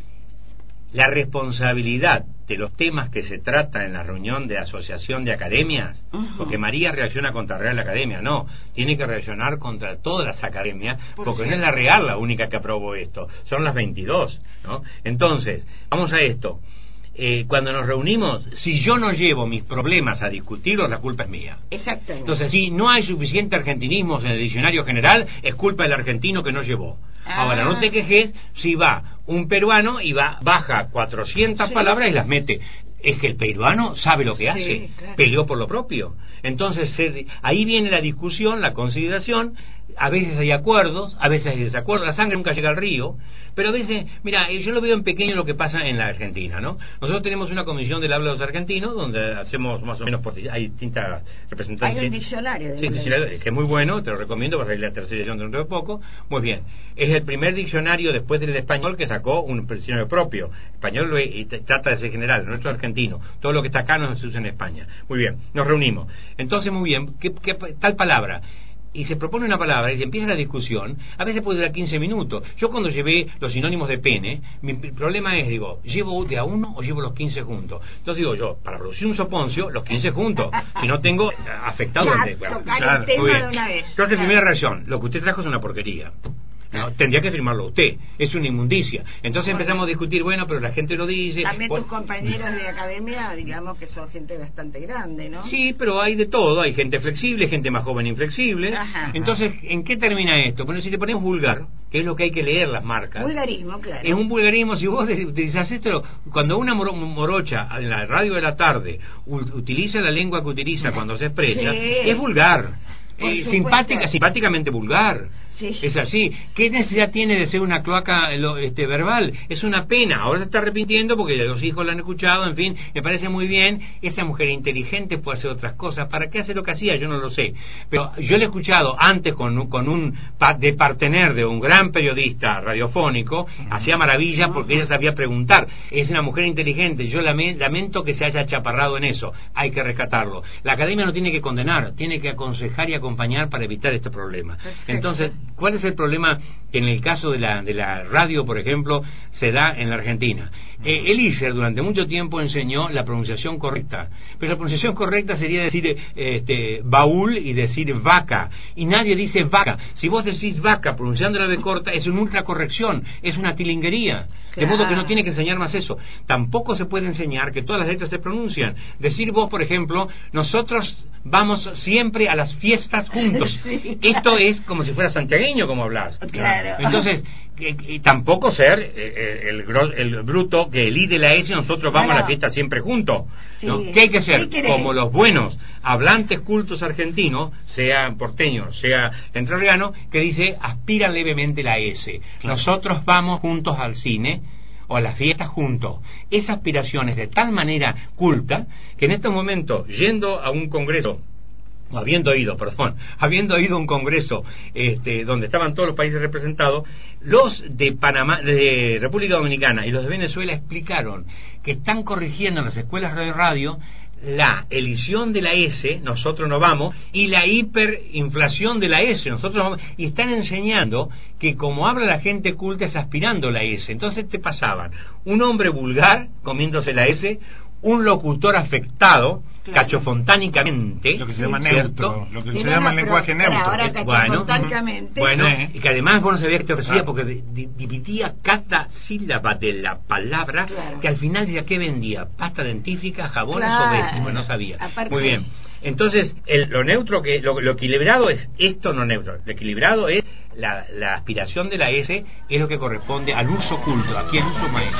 La responsabilidad de los temas que se trata en la reunión de asociación de academias, uh-huh. porque María reacciona contra Real Academia, no, tiene que reaccionar contra todas las academias, Por porque cierto. no es la Real la única que aprobó esto, son las veintidós, ¿no? Entonces, vamos a esto. Eh, cuando nos reunimos, si yo no llevo mis problemas a discutirlos, la culpa es mía.
Exactamente.
Entonces, si no hay suficiente argentinismos en el diccionario general, es culpa del argentino que no llevó. Ah. Ahora, no te quejes si va un peruano y va baja cuatrocientas sí. palabras y las mete. Es que el peruano sabe lo que hace, sí, claro. peleó por lo propio. Entonces, se, ahí viene la discusión, la consideración. A veces hay acuerdos, a veces hay desacuerdos. La sangre nunca llega al río, pero a veces, mira, yo lo veo en pequeño lo que pasa en la Argentina, ¿no? Nosotros tenemos una comisión del habla de los argentinos donde hacemos más o menos, por, hay distintas representantes.
Hay un diccionario.
Sí, diccionario, que es muy bueno, te lo recomiendo, va a salir la tercera edición dentro de poco. Muy bien, es el primer diccionario después del español que sacó un diccionario propio. Español lo, y trata de ser general, nuestro argentino. Todo lo que está acá no se usa en España. Muy bien, nos reunimos. Entonces, muy bien, ¿qué, qué tal palabra? Y se propone una palabra y se empieza la discusión, a veces puede durar quince minutos. Yo cuando llevé los sinónimos de pene, mi problema es, digo, ¿llevo de a uno o llevo los quince juntos? Entonces digo yo, para producir un soponcio, los quince juntos, si no tengo afectado...
Ya,
de, bueno,
tocar
claro,
el tema de una vez.
Entonces, primera reacción, lo que usted trajo es una porquería. No, tendría que firmarlo usted, es una inmundicia. Entonces bueno, empezamos a discutir, bueno, pero la gente lo dice.
También
bueno,
tus compañeros de academia, digamos que son gente bastante grande, ¿no?
Sí, pero hay de todo, hay gente flexible, gente más joven inflexible.
Ajá.
Entonces, ¿en qué termina esto? Bueno, si le ponemos vulgar, que es lo que hay que leer las marcas.
Vulgarismo, claro.
Es un vulgarismo, si vos utilizás esto, cuando una moro, morocha en la radio de la tarde utiliza la lengua que utiliza cuando se expresa, sí. es vulgar. Eh, simpática, simpáticamente vulgar. Sí. Es así. ¿Qué necesidad tiene de ser una cloaca lo, este, verbal? Es una pena. Ahora se está arrepintiendo porque los hijos la han escuchado. En fin, me parece muy bien. Esa mujer inteligente puede hacer otras cosas. ¿Para qué hace lo que hacía? Yo no lo sé. Pero yo le he escuchado antes con, con un de partener de un gran periodista radiofónico. Uh-huh. Hacía maravillas porque uh-huh. ella sabía preguntar. Es una mujer inteligente. Yo lame, lamento que se haya chaparrado en eso. Hay que rescatarlo. La academia no tiene que condenar, tiene que aconsejar y acompañar para evitar este problema. Perfecto. Entonces, ¿cuál es el problema que en el caso de la de la radio, por ejemplo, se da en la Argentina? Eh, el I S E R durante mucho tiempo enseñó la pronunciación correcta, pero la pronunciación correcta sería decir eh, este, baúl y decir vaca, y nadie dice vaca. Si vos decís vaca pronunciando la B corta, es una ultracorrección, es una tilinguería. Claro. De modo que no tiene que enseñar más eso. Tampoco se puede enseñar que todas las letras se pronuncian. Decir vos, por ejemplo, nosotros vamos siempre a las fiestas juntos. Sí. Esto es como si fuera santiagueño como hablas.
Claro.
Entonces, eh, eh, tampoco ser eh, el, el bruto que elide la S, nosotros vamos claro. a la fiesta siempre juntos. Sí. ¿No? ¿Qué hay que ser? Como los buenos hablantes cultos argentinos, sea porteños, sea entrerriano, que dice, aspiran levemente la S. Claro. Nosotros vamos juntos al cine o a las fiestas juntos. Esa aspiración es de tal manera culta que en estos momentos, yendo a un congreso, o habiendo ido, perdón, habiendo ido a un congreso este, donde estaban todos los países representados, los de Panamá, de República Dominicana y los de Venezuela explicaron que están corrigiendo en las escuelas de radio la elisión de la S, nosotros no vamos, y la hiperinflación de la S, nosotros no vamos, y están enseñando que como habla la gente culta es aspirando la S. Entonces te pasaban un hombre vulgar comiéndose la S, un locutor afectado, claro. cachofontánicamente,
lo que se llama
¿cierto?
neutro, lo que se llama el lenguaje neutro.
Ahora cachofontánicamente.
Bueno,
sí.
y que además vos no sabías que te ofrecía
claro.
porque di, dividía cada sílaba de la palabra,
claro.
que al final decía que vendía pasta dentífrica, jabones
claro.
o vestimos, no sabía.
Aparte.
Muy bien. Entonces, el, lo neutro, que lo, lo equilibrado es esto no neutro. Lo equilibrado es la, la aspiración de la S, es lo que corresponde al uso culto, aquí el uso maestro.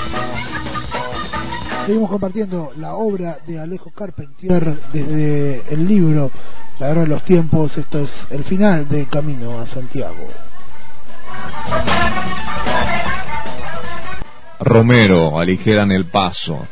Seguimos compartiendo la obra de Alejo Carpentier desde el libro La Guerra de los Tiempos. Esto es el final de Camino a Santiago.
Romero, aligeran el paso.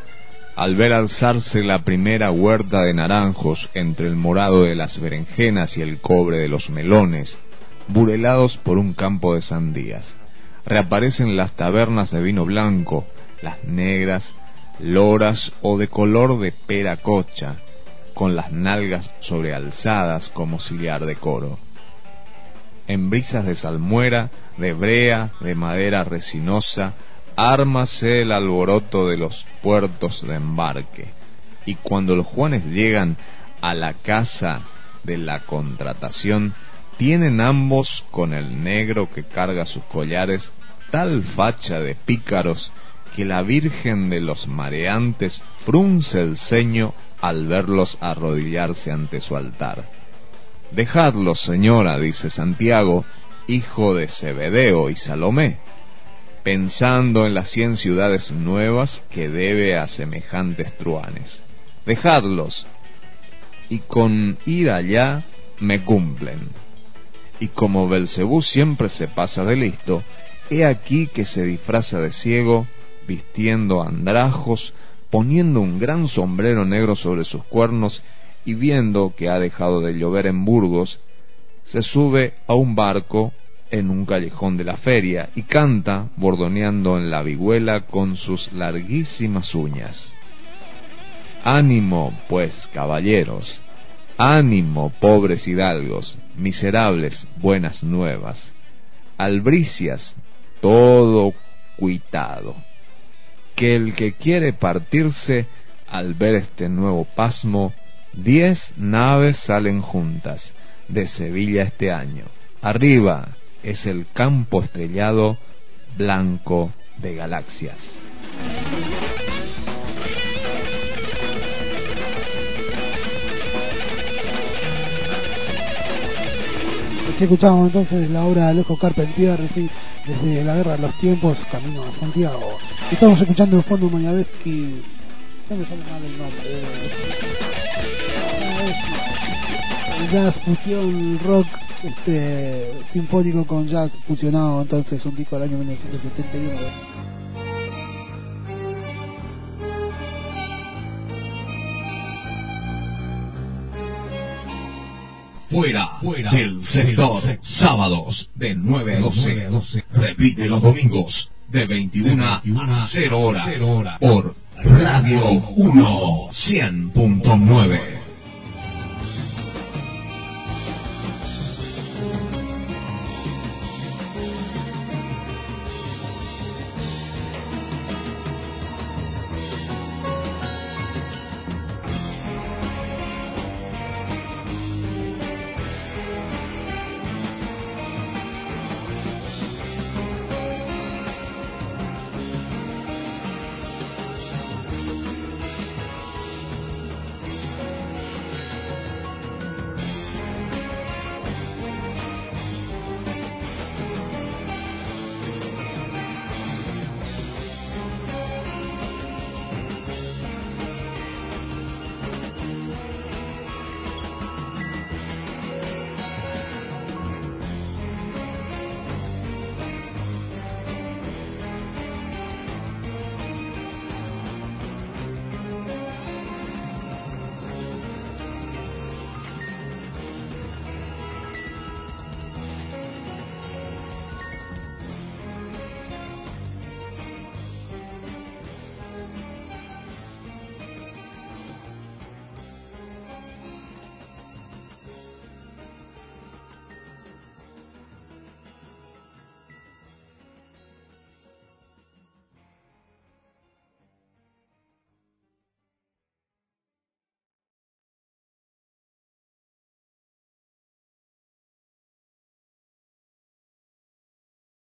al ver alzarse la primera huerta de naranjos entre el morado de las berenjenas y el cobre de los melones, burelados por un campo de sandías. Reaparecen las tabernas de vino blanco, las negras, loras o de color de pera cocha, con las nalgas sobrealzadas como sillar de coro. En brisas de salmuera, de brea, de madera resinosa, ármase el alboroto de los puertos de embarque, y cuando los Juanes llegan a la casa de la contratación, tienen ambos, con el negro que carga sus collares, tal facha de pícaros que la Virgen de los Mareantes frunce el ceño al verlos arrodillarse ante su altar. Dejadlos, señora, dice Santiago, hijo de Zebedeo y Salomé, pensando en las cien ciudades nuevas que debe a semejantes truanes. Dejadlos, y con ir allá me cumplen. Y como Belcebú siempre se pasa de listo, he aquí que se disfraza de ciego, vistiendo andrajos, poniendo un gran sombrero negro sobre sus cuernos, y viendo que ha dejado de llover en Burgos, se sube a un barco en un callejón de la feria y canta bordoneando en la vihuela con sus larguísimas uñas. Ánimo, pues, caballeros, ánimo, pobres hidalgos, miserables buenas nuevas, albricias, todo cuitado, que el que quiere partirse al ver este nuevo pasmo, diez naves salen juntas de Sevilla este año. Arriba es el campo estrellado blanco de galaxias.
Así escuchamos entonces la obra de Alejo Carpentier, ¿sí? Desde la Guerra de los Tiempos, Camino a Santiago. Estamos escuchando en fondo Mayabeski, ya me sale mal el nombre, eh, el jazz fusión rock este sinfónico con jazz fusionado, entonces un disco del año mil novecientos setenta y uno.
Fuera, fuera del sector, sábados de nueve a doce, repite los domingos de veintiuna a cero horas, por Radio uno cien punto nueve.